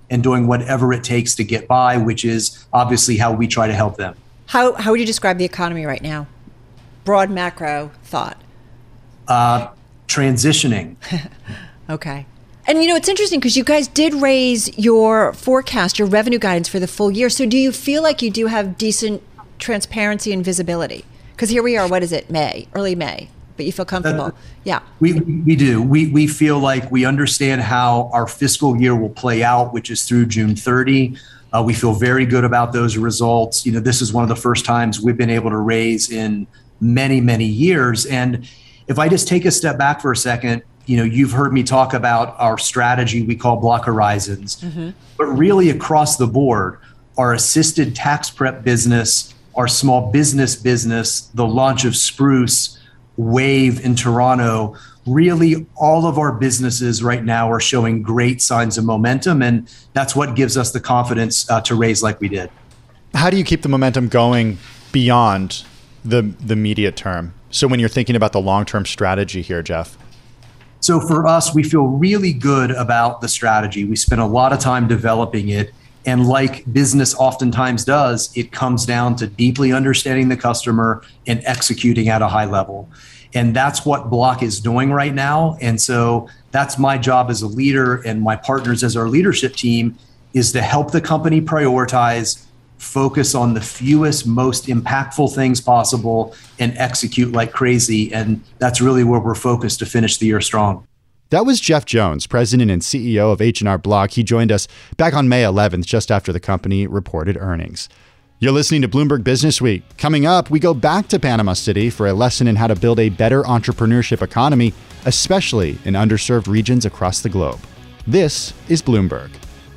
and doing whatever it takes to get by, which is obviously how we try to help them. How, how would you describe the economy right now? Broad macro thought. Uh, transitioning. Okay. And you know, it's interesting because you guys did raise your forecast, your revenue guidance for the full year. So do you feel like you do have decent transparency and visibility? Because here we are, what is it, May, early May, but you feel comfortable. Uh, yeah. We we do. We we feel like we understand how our fiscal year will play out, which is through June thirtieth. Uh, we feel very good about those results. You know, this is one of the first times we've been able to raise in many, many years. And if I just take a step back for a second, you know, you've heard me talk about our strategy we call Block Horizons, mm-hmm. but really across the board, our assisted tax prep business, our small business business, the launch of Spruce, Wave in Toronto, really all of our businesses right now are showing great signs of momentum. And that's what gives us the confidence uh, to raise like we did. How do you keep the momentum going beyond the, the immediate term? So when you're thinking about the long-term strategy here, Jeff? So for us, we feel really good about the strategy. We spent a lot of time developing it. And like business oftentimes does, it comes down to deeply understanding the customer and executing at a high level. And that's what Block is doing right now. And so that's my job as a leader, and my partners as our leadership team is to help the company prioritize, focus on the fewest, most impactful things possible, and execute like crazy. And that's really where we're focused to finish the year strong. That was Jeff Jones, president and C E O of H and R Block. He joined us back on May eleventh, just after the company reported earnings. You're listening to Bloomberg Business Week. Coming up, we go back to Panama City for a lesson in how to build a better entrepreneurship economy, especially in underserved regions across the globe. This is Bloomberg.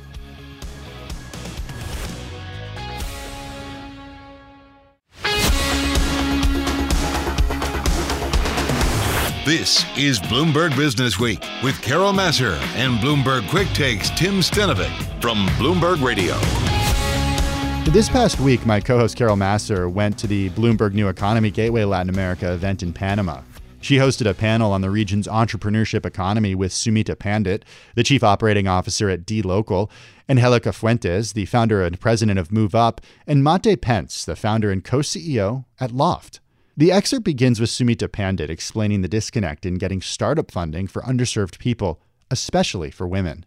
This is Bloomberg Business Week with Carol Massar and Bloomberg Quick Takes Tim Stenovic from Bloomberg Radio. This past week, my co-host Carol Massar went to the Bloomberg New Economy Gateway Latin America event in Panama. She hosted a panel on the region's entrepreneurship economy with Sumita Pandit, the chief operating officer at dLocal, Angelica Fuentes, the founder and president of Move Up, and Mate Pence, the founder and co-C E O at Loft. The excerpt begins with Sumita Pandit explaining the disconnect in getting startup funding for underserved people, especially for women.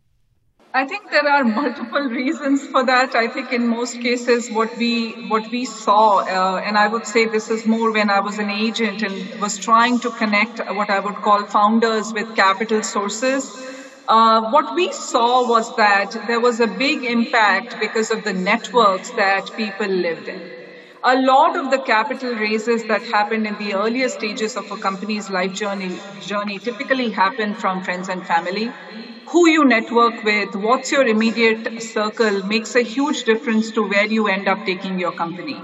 I think there are multiple reasons for that. I think in most cases what we what we saw, uh, and I would say this is more when I was an agent and was trying to connect what I would call founders with capital sources. Uh, what we saw was that there was a big impact because of the networks that people lived in. A lot of the capital raises that happened in the earlier stages of a company's life journey, journey typically happen from friends and family. Who you network with, what's your immediate circle makes a huge difference to where you end up taking your company.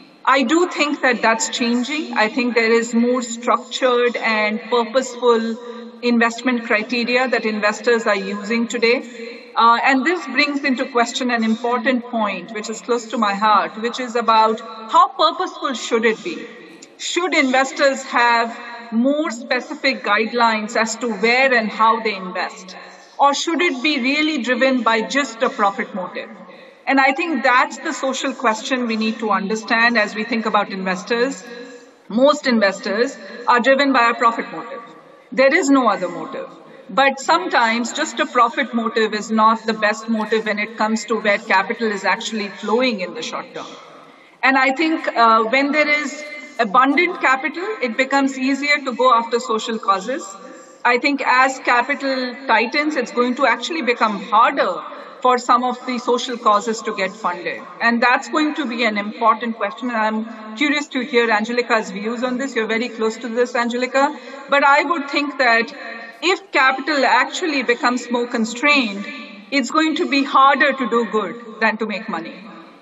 I do think that that's changing. I think there is more structured and purposeful investment criteria that investors are using today. Uh, and this brings into question an important point, which is close to my heart, which is about how purposeful should it be? Should investors have more specific guidelines as to where and how they invest? Or should it be really driven by just a profit motive? And I think that's the social question we need to understand as we think about investors. Most investors are driven by a profit motive. There is no other motive. But sometimes just a profit motive is not the best motive when it comes to where capital is actually flowing in the short term. And I think uh, when there is abundant capital, it becomes easier to go after social causes. I think as capital tightens, it's going to actually become harder for some of the social causes to get funded. And that's going to be an important question. And I'm curious to hear Angelica's views on this. You're very close to this, Angelica. But I would think that if capital actually becomes more constrained, it's going to be harder to do good than to make money.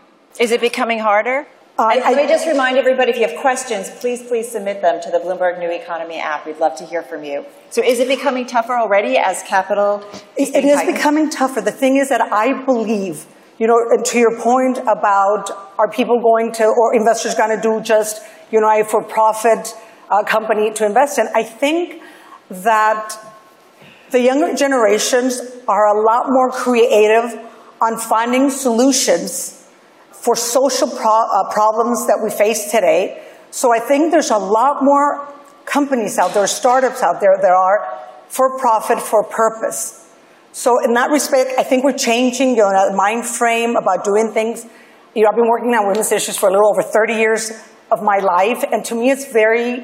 Is it becoming harder? Uh, and let me just remind everybody, if you have questions, please, please submit them to the Bloomberg New Economy app. We'd love to hear from you. So is it becoming tougher already as capital is It is tightened? becoming tougher. The thing is that I believe, you know, to your point about are people going to, or investors going to do just, you know, a for-profit uh, company to invest in, I think that the younger generations are a lot more creative on finding solutions for social pro- uh, problems that we face today. So I think there's a lot more companies out there, startups out there that are for profit, for purpose. So in that respect, I think we're changing, you know, the mind frame about doing things. You know, I've been working on women's issues for a little over thirty years of my life, and to me it's very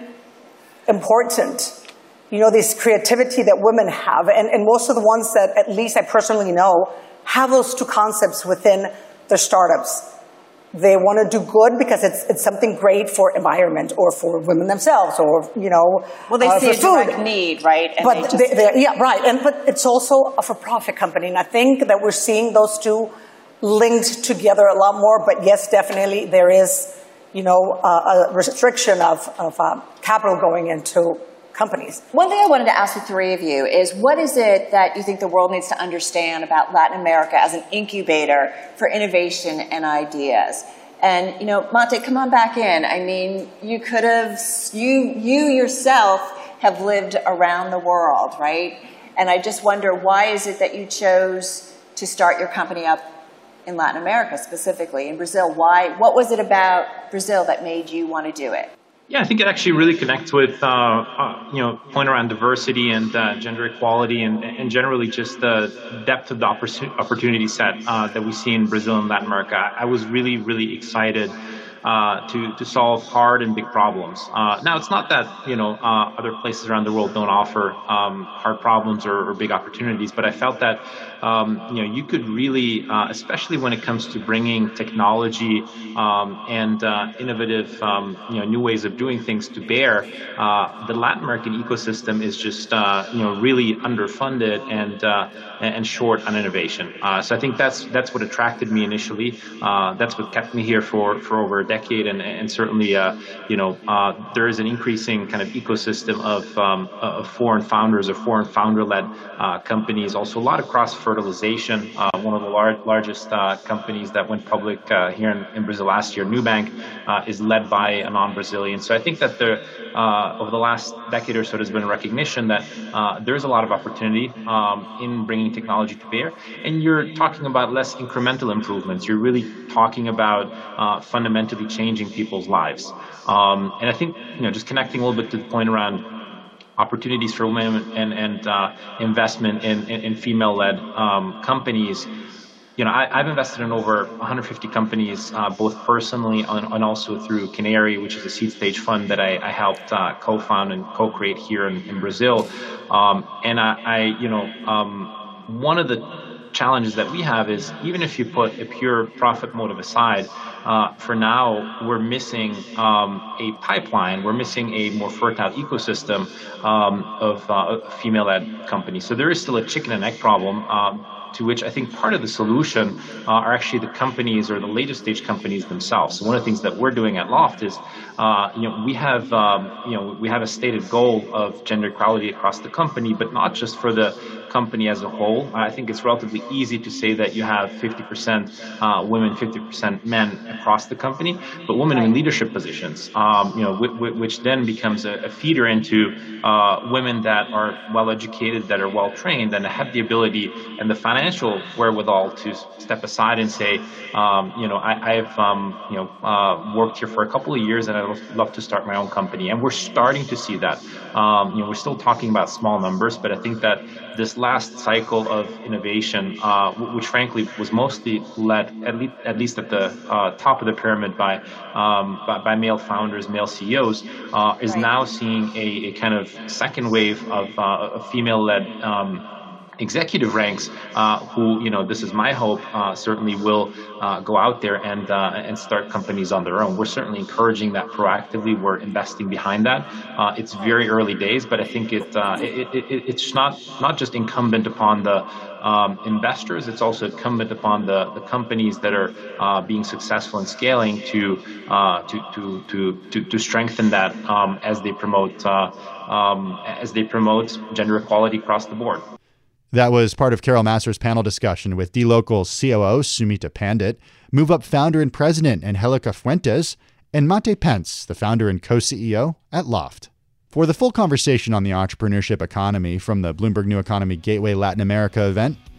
important. You know, this creativity that women have, and, and most of the ones that at least I personally know have those two concepts within their startups. They want to do good because it's it's something great for environment or for women themselves, or, you know, well, they uh, see a for direct food. need, right? And but they just, they, they, yeah, right. And but it's also a for-profit company, and I think that we're seeing those two linked together a lot more. But yes, definitely there is, you know, uh, a restriction of of uh, capital going into companies. One thing I wanted to ask the three of you is, what is it that you think the world needs to understand about Latin America as an incubator for innovation and ideas? And, you know, Mate, come on back in. I mean, you could have, you, you yourself have lived around the world, right? And I just wonder, why is it that you chose to start your company up in Latin America, specifically in Brazil? Why, what was it about Brazil that made you want to do it? Yeah, I think it actually really connects with, uh, uh, you know, point around diversity and uh, gender equality, and, and generally just the depth of the opportunity set uh, that we see in Brazil and Latin America. I was really, really excited uh, to to solve hard and big problems. Uh, now, it's not that, you know, uh, other places around the world don't offer um, hard problems or, or big opportunities, but I felt that Um, you know, you could really, uh, especially when it comes to bringing technology um, and uh, innovative, um, you know, new ways of doing things to bear. Uh, the Latin American ecosystem is just, uh, you know, really underfunded and uh, and short on innovation. Uh, so I think that's that's what attracted me initially. Uh, that's what kept me here for, for over a decade, and and certainly, uh, you know, uh, there is an increasing kind of ecosystem of um, of foreign founders or foreign founder-led uh, companies. Also, a lot of cross fertilization. Uh, one of the lar- largest uh, companies that went public uh, here in, in Brazil last year, Nubank, uh, is led by a non-Brazilian. So I think that there, uh, over the last decade or so, there's been a recognition that uh, there's a lot of opportunity um, in bringing technology to bear. And you're talking about less incremental improvements. You're really talking about uh, fundamentally changing people's lives. Um, and I think, you know, just connecting a little bit to the point around opportunities for women and, and uh, investment in, in, in female-led um, companies. You know, I, I've invested in over one hundred fifty companies, uh, both personally and, and also through Canary, which is a seed stage fund that I, I helped uh, co-found and co-create here in, in Brazil. Um, and I, I, you know, um, one of the challenges that we have is, even if you put a pure profit motive aside, uh, for now we're missing um, a pipeline, we're missing a more fertile ecosystem um, of uh, female-led companies. So there is still a chicken and egg problem, um, to which I think part of the solution uh, are actually the companies or the later stage companies themselves. So one of the things that we're doing at Loft is, uh, you know, we have, um, you know, we have a stated goal of gender equality across the company, but not just for the company as a whole. I think it's relatively easy to say that you have fifty percent uh, women, fifty percent men across the company, but women in leadership positions, um, you know, w- w- which then becomes a, a feeder into uh, women that are well educated, that are well trained, and have the ability and the financial wherewithal to step aside and say, um, you know, I, I've um, you know uh, worked here for a couple of years, and I'd love to start my own company. And we're starting to see that. Um, you know, we're still talking about small numbers, but I think that this last cycle of innovation, uh, which frankly was mostly led, at least at, least at the uh, top of the pyramid by, um, by by male founders, male C E Os, uh, is right. now seeing a, a kind of second wave of, uh, of female-led um, executive ranks uh, who, you know, this is my hope, uh, certainly will uh, go out there and uh, and start companies on their own. We're certainly encouraging that proactively. We're investing behind that. Uh, it's very early days, but I think it, uh, it, it, it it's not not just incumbent upon the um, investors. It's also incumbent upon the, the companies that are uh, being successful in scaling to uh, to, to to to to strengthen that um, as they promote uh, um, as they promote gender equality across the board. That was part of Carol Masser's panel discussion with dLocal's C O O, Sumita Pandit, MoveUp founder and president, Angelica Fuentes, and Mate Pence, the founder and co-C E O at Loft. For the full conversation on the entrepreneurship economy from the Bloomberg New Economy Gateway Latin America event,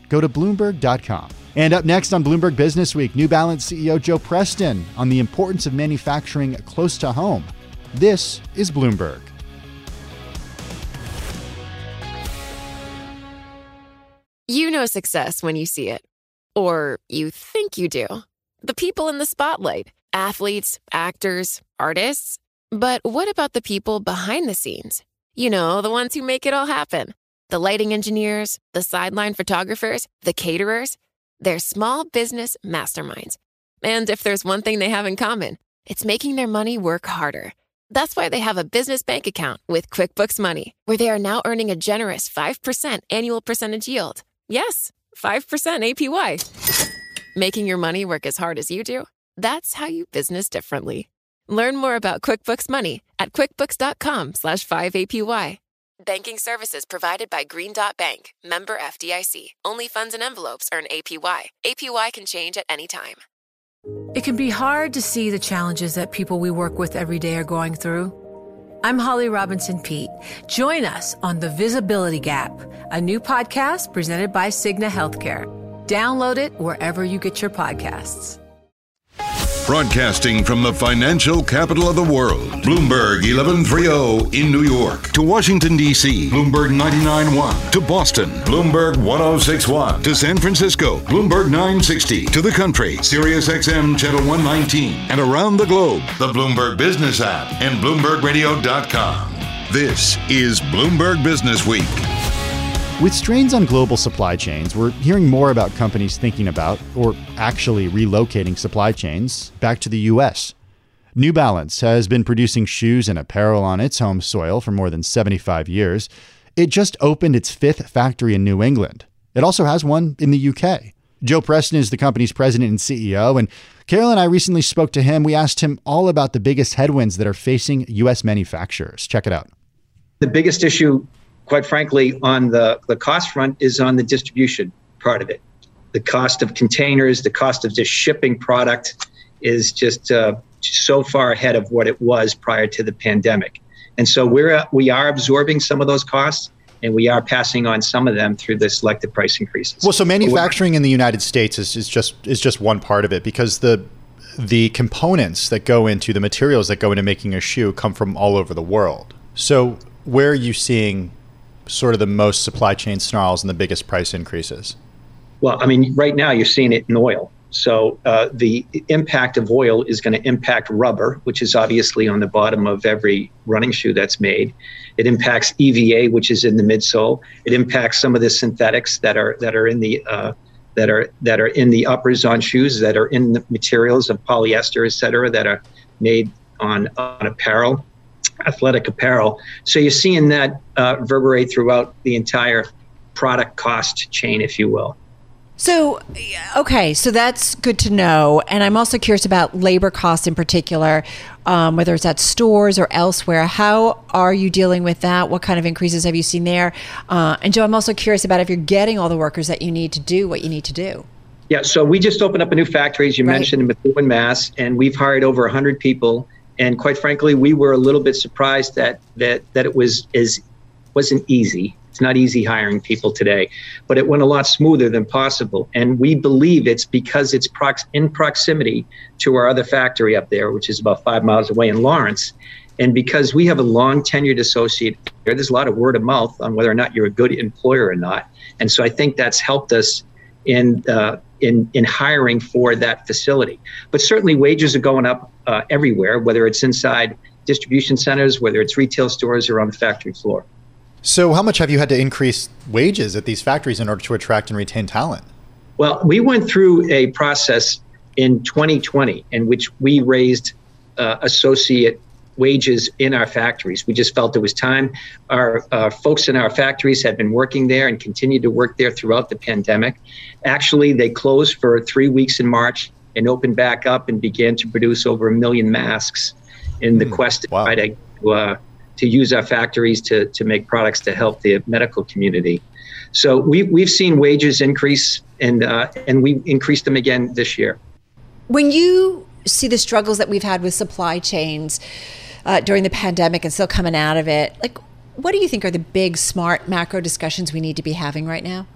Go to Bloomberg dot com. And up next on Bloomberg Business Week, New Balance C E O Joe Preston on the importance of manufacturing close to home. This is Bloomberg. You know success when you see it. Or you think you do. The people in the spotlight. Athletes, actors, artists. But what about the people behind the scenes? You know, the ones who make it all happen. The lighting engineers, the sideline photographers, the caterers. They're small business masterminds. And if there's one thing they have in common, it's making their money work harder. That's why they have a business bank account with QuickBooks Money, where they are now earning a generous five percent annual percentage yield. Yes, five percent A P Y. Making your money work as hard as you do? That's how you business differently. Learn more about QuickBooks Money at QuickBooks.com slash 5APY. Banking services provided by Green Dot Bank. Member F D I C. Only funds and envelopes earn A P Y. A P Y can change at any time. It can be hard to see the challenges that people we work with every day are going through. I'm Holly Robinson Peete. Join us on The Visibility Gap, a new podcast presented by Cigna Healthcare. Download it wherever you get your podcasts. Broadcasting from the financial capital of the world, Bloomberg eleven thirty in New York. To Washington, D C, Bloomberg ninety-nine point one. To Boston, Bloomberg ten sixty-one. To San Francisco, Bloomberg nine sixty. To the country, Sirius X M Channel one nineteen. And around the globe, the Bloomberg Business app and Bloomberg Radio dot com. This is Bloomberg Business Week. With strains on global supply chains, we're hearing more about companies thinking about, or actually relocating supply chains back to the U S. New Balance has been producing shoes and apparel on its home soil for more than seventy-five years. It just opened its fifth factory in New England. It also has one in the U K. Joe Preston is the company's president and C E O, and Carol and I recently spoke to him. We asked him all about the biggest headwinds that are facing U S manufacturers. Check it out. The biggest issue, quite frankly, on the, the cost front is on the distribution part of it. The cost of containers, the cost of just shipping product is just uh, so far ahead of what it was prior to the pandemic. And so we're we are absorbing some of those costs, and we are passing on some of them through the selective price increases. Well, so manufacturing in the United States is, is just is just one part of it, because the the components that go into the materials that go into making a shoe come from all over the world. So where are you seeing sort of the most supply chain snarls and the biggest price increases? Well, I mean, right now you're seeing it in oil. So uh, the impact of oil is going to impact rubber, which is obviously on the bottom of every running shoe that's made. It impacts E V A, which is in the midsole. It impacts some of the synthetics that are that are in the uh, that are that are in the uppers on shoes, that are in the materials of polyester, et cetera, that are made on on apparel, athletic apparel. So you're seeing that uh, reverberate throughout the entire product cost chain, if you will. So, okay, so that's good to know. And I'm also curious about labor costs in particular, um, whether it's at stores or elsewhere. How are you dealing with that? What kind of increases have you seen there? Uh, and Joe, I'm also curious about if you're getting all the workers that you need to do what you need to do. Yeah, so we just opened up a new factory, as you right. mentioned, in Methuen, Mass, and we've hired over one hundred people. And quite frankly, we were a little bit surprised that that that it was is wasn't easy. It's not easy hiring people today, but it went a lot smoother than possible. And we believe it's because it's prox- in proximity to our other factory up there, which is about five miles away in Lawrence. And because we have a long tenured associate there, there's a lot of word of mouth on whether or not you're a good employer or not. And so I think that's helped us in uh, in in hiring for that facility. But certainly wages are going up uh, everywhere, whether it's inside distribution centers, whether it's retail stores or on the factory floor. So how much have you had to increase wages at these factories in order to attract and retain talent? Well, we went through a process in twenty twenty in which we raised uh, associate wages in our factories. We just felt it was time. Our uh, folks in our factories had been working there and continued to work there throughout the pandemic. Actually, they closed for three weeks in March and opened back up and began to produce over a million masks in the mm, quest to wow. try to uh, to use our factories to, to make products to help the medical community. So we, we've seen wages increase, and uh, and we increased them again this year. When you see the struggles that we've had with supply chains uh, during the pandemic and still coming out of it, like, what do you think are the big, smart macro discussions we need to be having right now?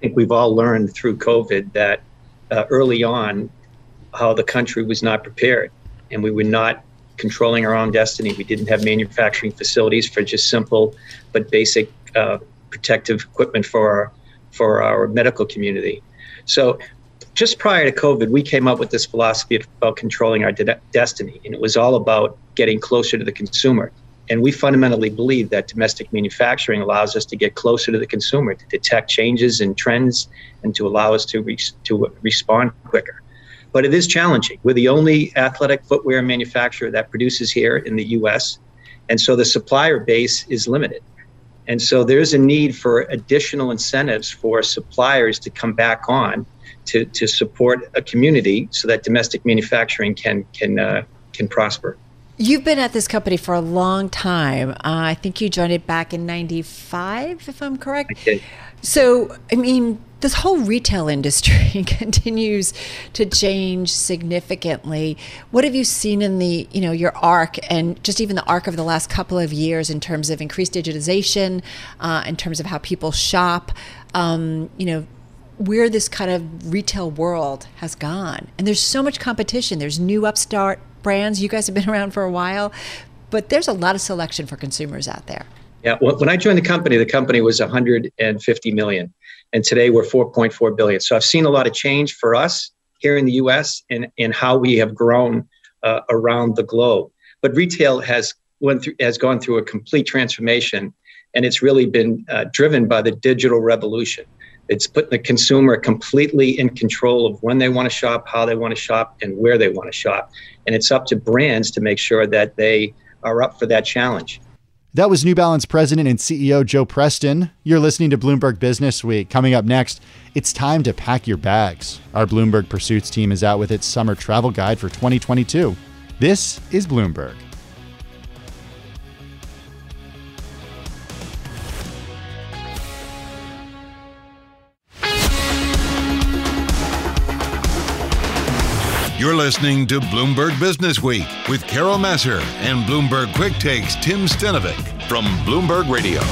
think we've all learned through COVID that uh, early on how the country was not prepared, and we were not controlling our own destiny. We didn't have manufacturing facilities for just simple but basic uh, protective equipment for our, for our medical community. So just prior to COVID, we came up with this philosophy about controlling our de- destiny, and it was all about getting closer to the consumer. And we fundamentally believe that domestic manufacturing allows us to get closer to the consumer, to detect changes and trends, and to allow us to, re- to respond quicker. But it is challenging. We're the only athletic footwear manufacturer that produces here in the U S, and so the supplier base is limited. And so there's a need for additional incentives for suppliers to come back on to, to support a community so that domestic manufacturing can can uh, can prosper. You've been at this company for a long time. Uh, I think you joined it back in ninety-five, if I'm correct. I did. So, I mean, this whole retail industry continues to change significantly. What have you seen in the, you know, your arc and just even the arc of the last couple of years in terms of increased digitization, uh, in terms of how people shop, um, you know, where this kind of retail world has gone? And there's so much competition. There's new upstart brands. You guys have been around for a while, but there's a lot of selection for consumers out there. Yeah, well, when I joined the company, the company was one hundred fifty million, and today we're four point four billion. So I've seen a lot of change for us here in the U S and in how we have grown uh, around the globe. But retail has went through, has gone through a complete transformation, and it's really been uh, driven by the digital revolution. It's putting the consumer completely in control of when they want to shop, how they want to shop, and where they want to shop. And it's up to brands to make sure that they are up for that challenge. That was New Balance President and C E O Joe Preston. You're listening to Bloomberg Business Week. Coming up next, it's time to pack your bags. Our Bloomberg Pursuits team is out with its summer travel guide for twenty twenty-two. This is Bloomberg. You're listening to Bloomberg Business Week with Carol Massar and Bloomberg Quick Takes Tim Stenovic from Bloomberg Radio.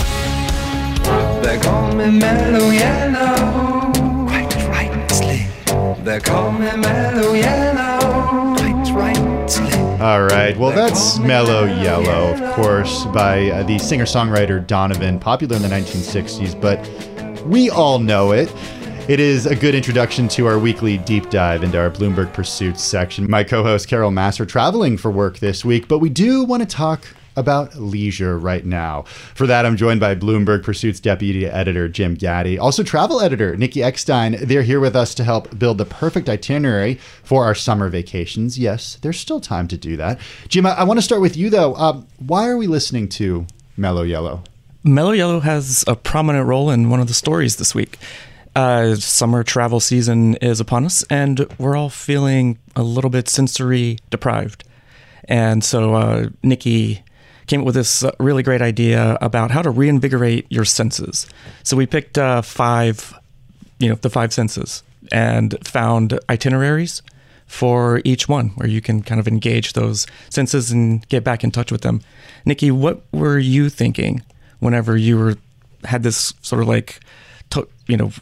They call me Mellow Yellow, quite rightly. They call me Mellow Yellow, quite rightly. All right. Well, that's Mellow Yellow, of course, by uh, the singer-songwriter Donovan, popular in the nineteen sixties, but we all know it. It is a good introduction to our weekly deep dive into our Bloomberg Pursuits section. My co-host Carol Massar traveling for work this week, but we do want to talk about leisure right now. For that, I'm joined by Bloomberg Pursuits deputy editor Jim Gaddy, also travel editor Nikki Eckstein. They're here with us to help build the perfect itinerary for our summer vacations. Yes, there's still time to do that. Jim, I, I want to start with you though. Um, why are we listening to Mellow Yellow? Mellow Yellow has a prominent role in one of the stories this week. Uh, summer travel season is upon us, and we're all feeling a little bit sensory deprived. And so uh, Nikki came up with this really great idea about how to reinvigorate your senses. So we picked uh, five, you know, the five senses, and found itineraries for each one where you can kind of engage those senses and get back in touch with them. Nikki, what were you thinking whenever you were had this sort of like To, you know,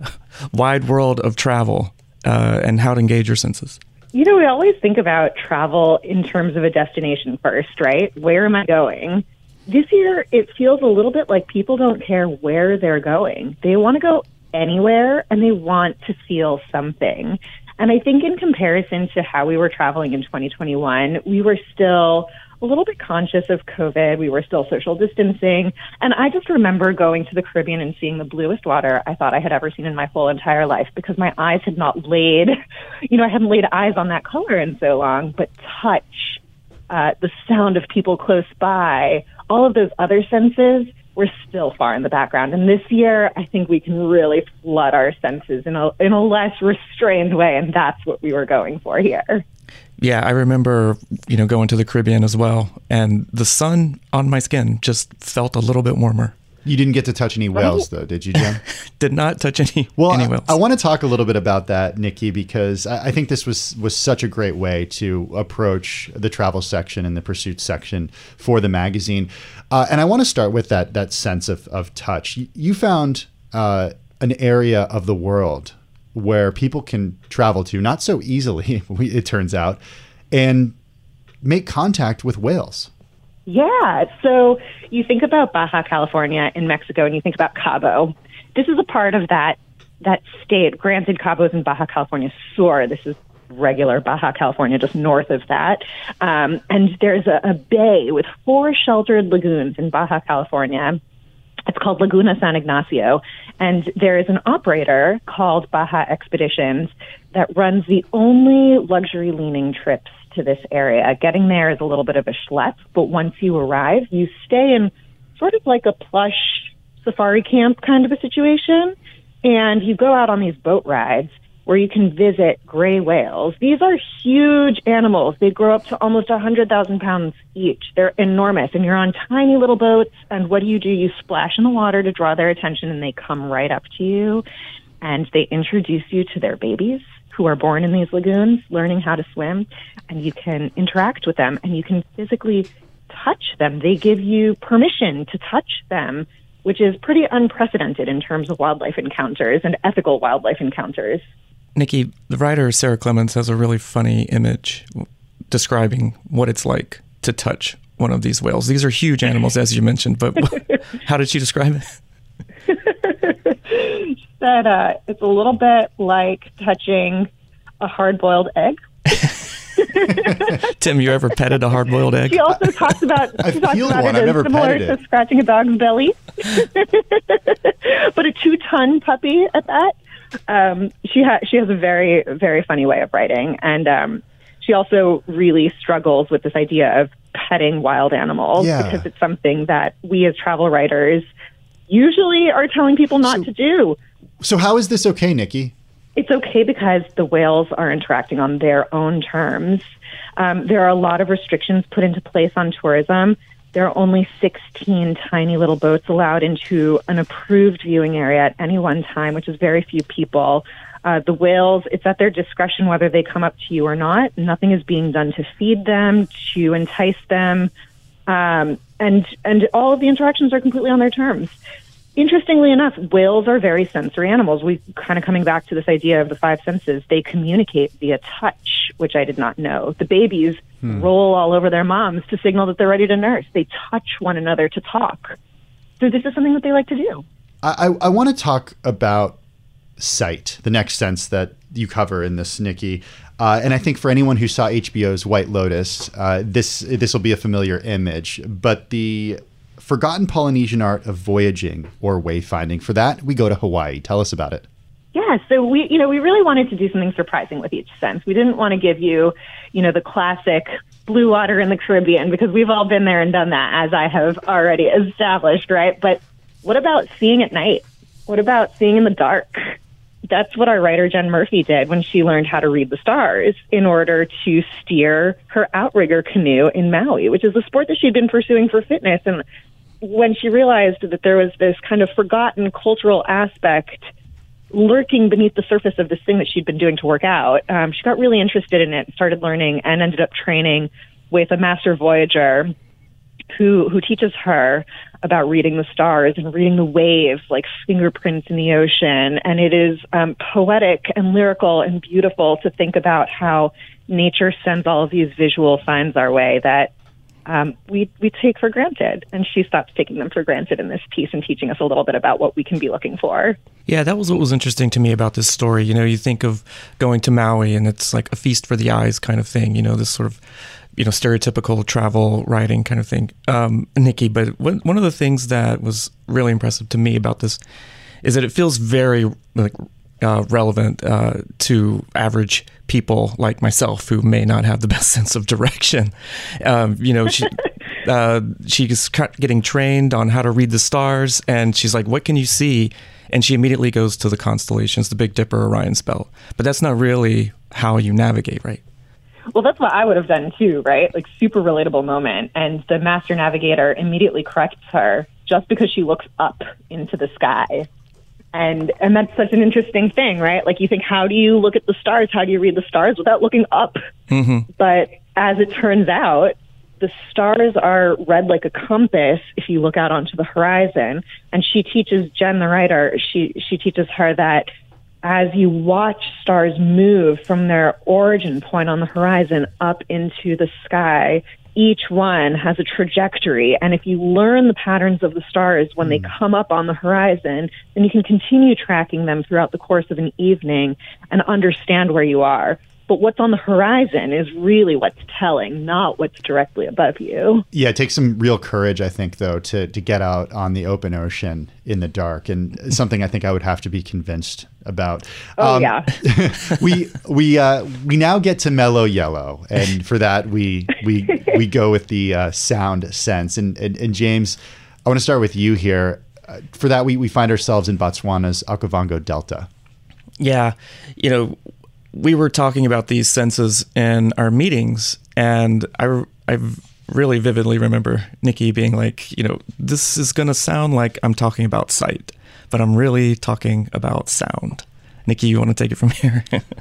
wide world of travel uh, and how to engage your senses? You know, we always think about travel in terms of a destination first, right? Where am I going? This year, it feels a little bit like people don't care where they're going. They want to go anywhere, and they want to feel something. And I think in comparison to how we were traveling in twenty twenty-one, we were still a little bit conscious of COVID. We were still social distancing. And I just remember going to the Caribbean and seeing the bluest water I thought I had ever seen in my whole entire life, because my eyes had not laid, you know, I hadn't laid eyes on that color in so long. But touch, uh, the sound of people close by, all of those other senses were still far in the background. And this year, I think we can really flood our senses in a, in a less restrained way. And that's what we were going for here. Yeah, I remember, you know, going to the Caribbean as well, and the sun on my skin just felt a little bit warmer. You didn't get to touch any whales, though, did you, Jim? Did not touch any, well, any whales. I, I want to talk a little bit about that, Nikki, because I, I think this was, was such a great way to approach the travel section and the pursuit section for the magazine. Uh, and I want to start with that that sense of, of touch. You, you found uh, an area of the world where people can travel to, not so easily, it turns out, and make contact with whales. Yeah. So you think about Baja California in Mexico and you think about Cabo. This is a part of that that state. Granted, Cabo is in Baja California Sur. This is regular Baja California, just north of that. Um, and there's a, a bay with four sheltered lagoons in Baja California. It's called Laguna San Ignacio. And there is an operator called Baja Expeditions that runs the only luxury leaning trips to this area. Getting there is a little bit of a schlep, but once you arrive, you stay in sort of like a plush safari camp kind of a situation. And you go out on these boat rides where you can visit gray whales. These are huge animals. They grow up to almost one hundred thousand pounds each. They're enormous, and you're on tiny little boats, and what do you do? You splash in the water to draw their attention, and they come right up to you, and they introduce you to their babies who are born in these lagoons, learning how to swim, and you can interact with them, and you can physically touch them. They give you permission to touch them, which is pretty unprecedented in terms of wildlife encounters and ethical wildlife encounters. Nikki, the writer Sarah Clemens has a really funny image describing what it's like to touch one of these whales. These are huge animals, as you mentioned, but how did she describe it? She said uh, it's a little bit like touching a hard-boiled egg. Tim, you ever petted a hard-boiled egg? She also talks about, she talks about one. it I've as never similar petted to it. scratching a dog's belly. But a two-ton puppy at that. Um, she, ha- she has a very, very funny way of writing. And um, she also really struggles with this idea of petting wild animals Yeah. because it's something that we as travel writers usually are telling people not So- to do. So how is this okay, Nikki? It's okay because the whales are interacting on their own terms. Um, there are a lot of restrictions put into place on tourism. There are only sixteen tiny little boats allowed into an approved viewing area at any one time, which is very few people. Uh, the whales, it's at their discretion whether they come up to you or not. Nothing is being done to feed them, to entice them. Um, and, and all of the interactions are completely on their terms. Interestingly enough, whales are very sensory animals. We kind of coming back to this idea of the five senses. They communicate via touch, which I did not know. The babies hmm. roll all over their moms to signal that they're ready to nurse. They touch one another to talk. So this is something that they like to do. I, I, I want to talk about sight, the next sense that you cover in this, Nikki. Uh, and I think for anyone who saw H B O's White Lotus, uh, this this will be a familiar image. But the forgotten Polynesian art of voyaging or wayfinding, for that, we go to Hawaii. Tell us about it. Yeah, so we, you know, we really wanted to do something surprising with each sense. We didn't want to give you, you know, the classic blue water in the Caribbean, because we've all been there and done that, as I have already established, right? But what about seeing at night? What about seeing in the dark? That's what our writer Jen Murphy did when she learned how to read the stars in order to steer her outrigger canoe in Maui, which is a sport that she'd been pursuing for fitness. And when she realized that there was this kind of forgotten cultural aspect lurking beneath the surface of this thing that she'd been doing to work out, um, she got really interested in it, started learning, and ended up training with a master voyager who who teaches her about reading the stars and reading the waves like fingerprints in the ocean. And it is um, poetic and lyrical and beautiful to think about how nature sends all of these visual signs our way that Um, we we take for granted, and she stops taking them for granted in this piece and teaching us a little bit about what we can be looking for. Yeah, that was what was interesting to me about this story. You know, you think of going to Maui and it's like a feast for the eyes kind of thing, you know, this sort of, you know, stereotypical travel writing kind of thing, um, Nikki. But one one of the things that was really impressive to me about this is that it feels very like uh, relevant uh, to average people like myself who may not have the best sense of direction. Um, you know, she, uh, she's getting trained on how to read the stars, and she's like, what can you see? And she immediately goes to the constellations, the Big Dipper, Orion's Belt. But that's not really how you navigate, right? Well, that's what I would have done too, right? Like, super relatable moment. And the master navigator immediately corrects her just because she looks up into the sky. And and that's such an interesting thing, right? Like, you think, how do you look at the stars? How do you read the stars without looking up? Mm-hmm. But as it turns out, the stars are read like a compass if you look out onto the horizon. And she teaches, Jen, the writer, she, she teaches her that as you watch stars move from their origin point on the horizon up into the sky, each one has a trajectory. And if you learn the patterns of the stars when they come up on the horizon, then you can continue tracking them throughout the course of an evening and understand where you are. But what's on the horizon is really what's telling, not what's directly above you. Yeah, it takes some real courage, I think, though, to to get out on the open ocean in the dark, and something I think I would have to be convinced about. Oh, um, yeah. we we uh, we now get to Mellow Yellow, and for that we we we go with the uh, sound sense. And, and and James, I want to start with you here. Uh, for that, we we find ourselves in Botswana's Okavango Delta. Yeah, you know, we were talking about these senses in our meetings, and I, I really vividly remember Nikki being like, you know, this is going to sound like I'm talking about sight, but I'm really talking about sound. Nikki, you want to take it from here?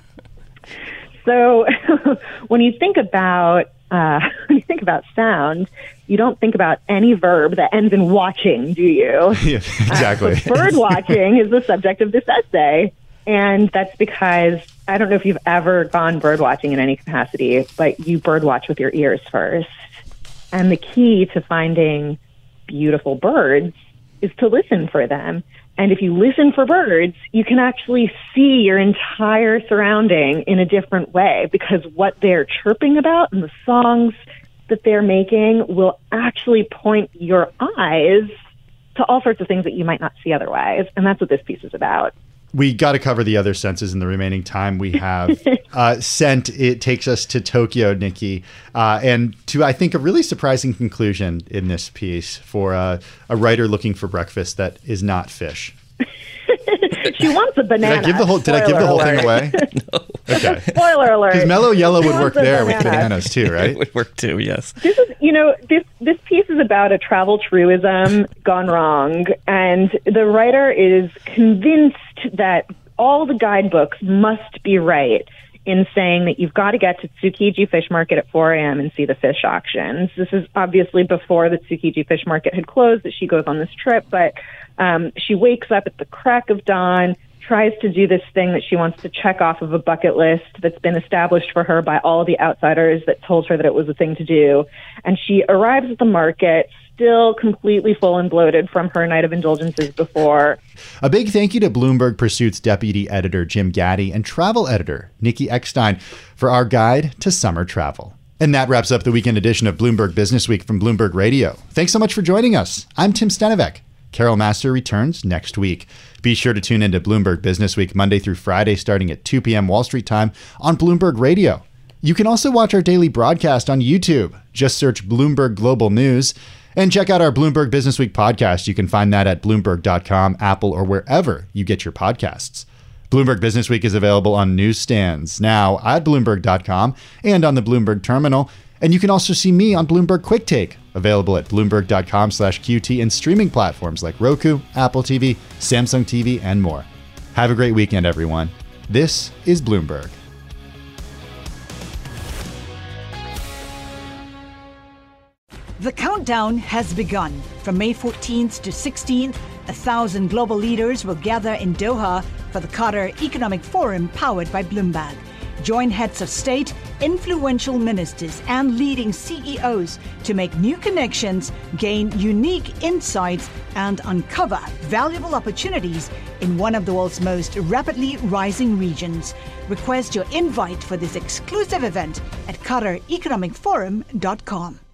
So when you think about uh, when you think about sound, you don't think about any verb that ends in watching, do you? Yeah, exactly. Uh, bird watching is the subject of this essay. And that's because, I don't know if you've ever gone bird watching in any capacity, but you bird watch with your ears first. And the key to finding beautiful birds is to listen for them. And if you listen for birds, you can actually see your entire surrounding in a different way, because what they're chirping about and the songs that they're making will actually point your eyes to all sorts of things that you might not see otherwise. And that's what this piece is about. We got to cover the other senses in the remaining time we have. uh, scent, it takes us to Tokyo, Nikki, uh, and to, I think, a really surprising conclusion in this piece for uh, a writer looking for breakfast that is not fish. She wants a banana. Did I give the whole, did I give the whole thing away? No. Okay. Spoiler alert. Because Mellow Yellow would She work wants a there with banana. bananas too, right? It would work too, yes. This is, you know, this this piece is about a travel truism gone wrong, and the writer is convinced that all the guidebooks must be right in saying that you've got to get to Tsukiji Fish Market at four a.m. and see the fish auctions. This is obviously before the Tsukiji Fish Market had closed that she goes on this trip, but um, she wakes up at the crack of dawn, tries to do this thing that she wants to check off of a bucket list that's been established for her by all of the outsiders that told her that it was a thing to do. And she arrives at the market still completely full and bloated from her night of indulgences before. A big thank you to Bloomberg Pursuit's deputy editor, Jim Gaddy, and travel editor, Nikki Eckstein, for our guide to summer travel. And that wraps up the weekend edition of Bloomberg Business Week from Bloomberg Radio. Thanks so much for joining us. I'm Tim Stenivek. Carol Master returns next week. Be sure to tune into Bloomberg Business Week Monday through Friday starting at two p.m. Wall Street time on Bloomberg Radio. You can also watch our daily broadcast on YouTube. Just search Bloomberg Global News and check out our Bloomberg Business Week podcast. You can find that at Bloomberg dot com, Apple, or wherever you get your podcasts. Bloomberg Business Week is available on newsstands now at Bloomberg dot com and on the Bloomberg Terminal. And you can also see me on Bloomberg Quick Take, available at Bloomberg dot com slash Q T and streaming platforms like Roku, Apple T V, Samsung T V, and more. Have a great weekend, everyone. This is Bloomberg. The countdown has begun. From May fourteenth to sixteenth, a thousand global leaders will gather in Doha for the Qatar Economic Forum powered by Bloomberg. Join heads of state, influential ministers, and leading C E Os to make new connections, gain unique insights, and uncover valuable opportunities in one of the world's most rapidly rising regions. Request your invite for this exclusive event at Qatar Economic Forum dot com.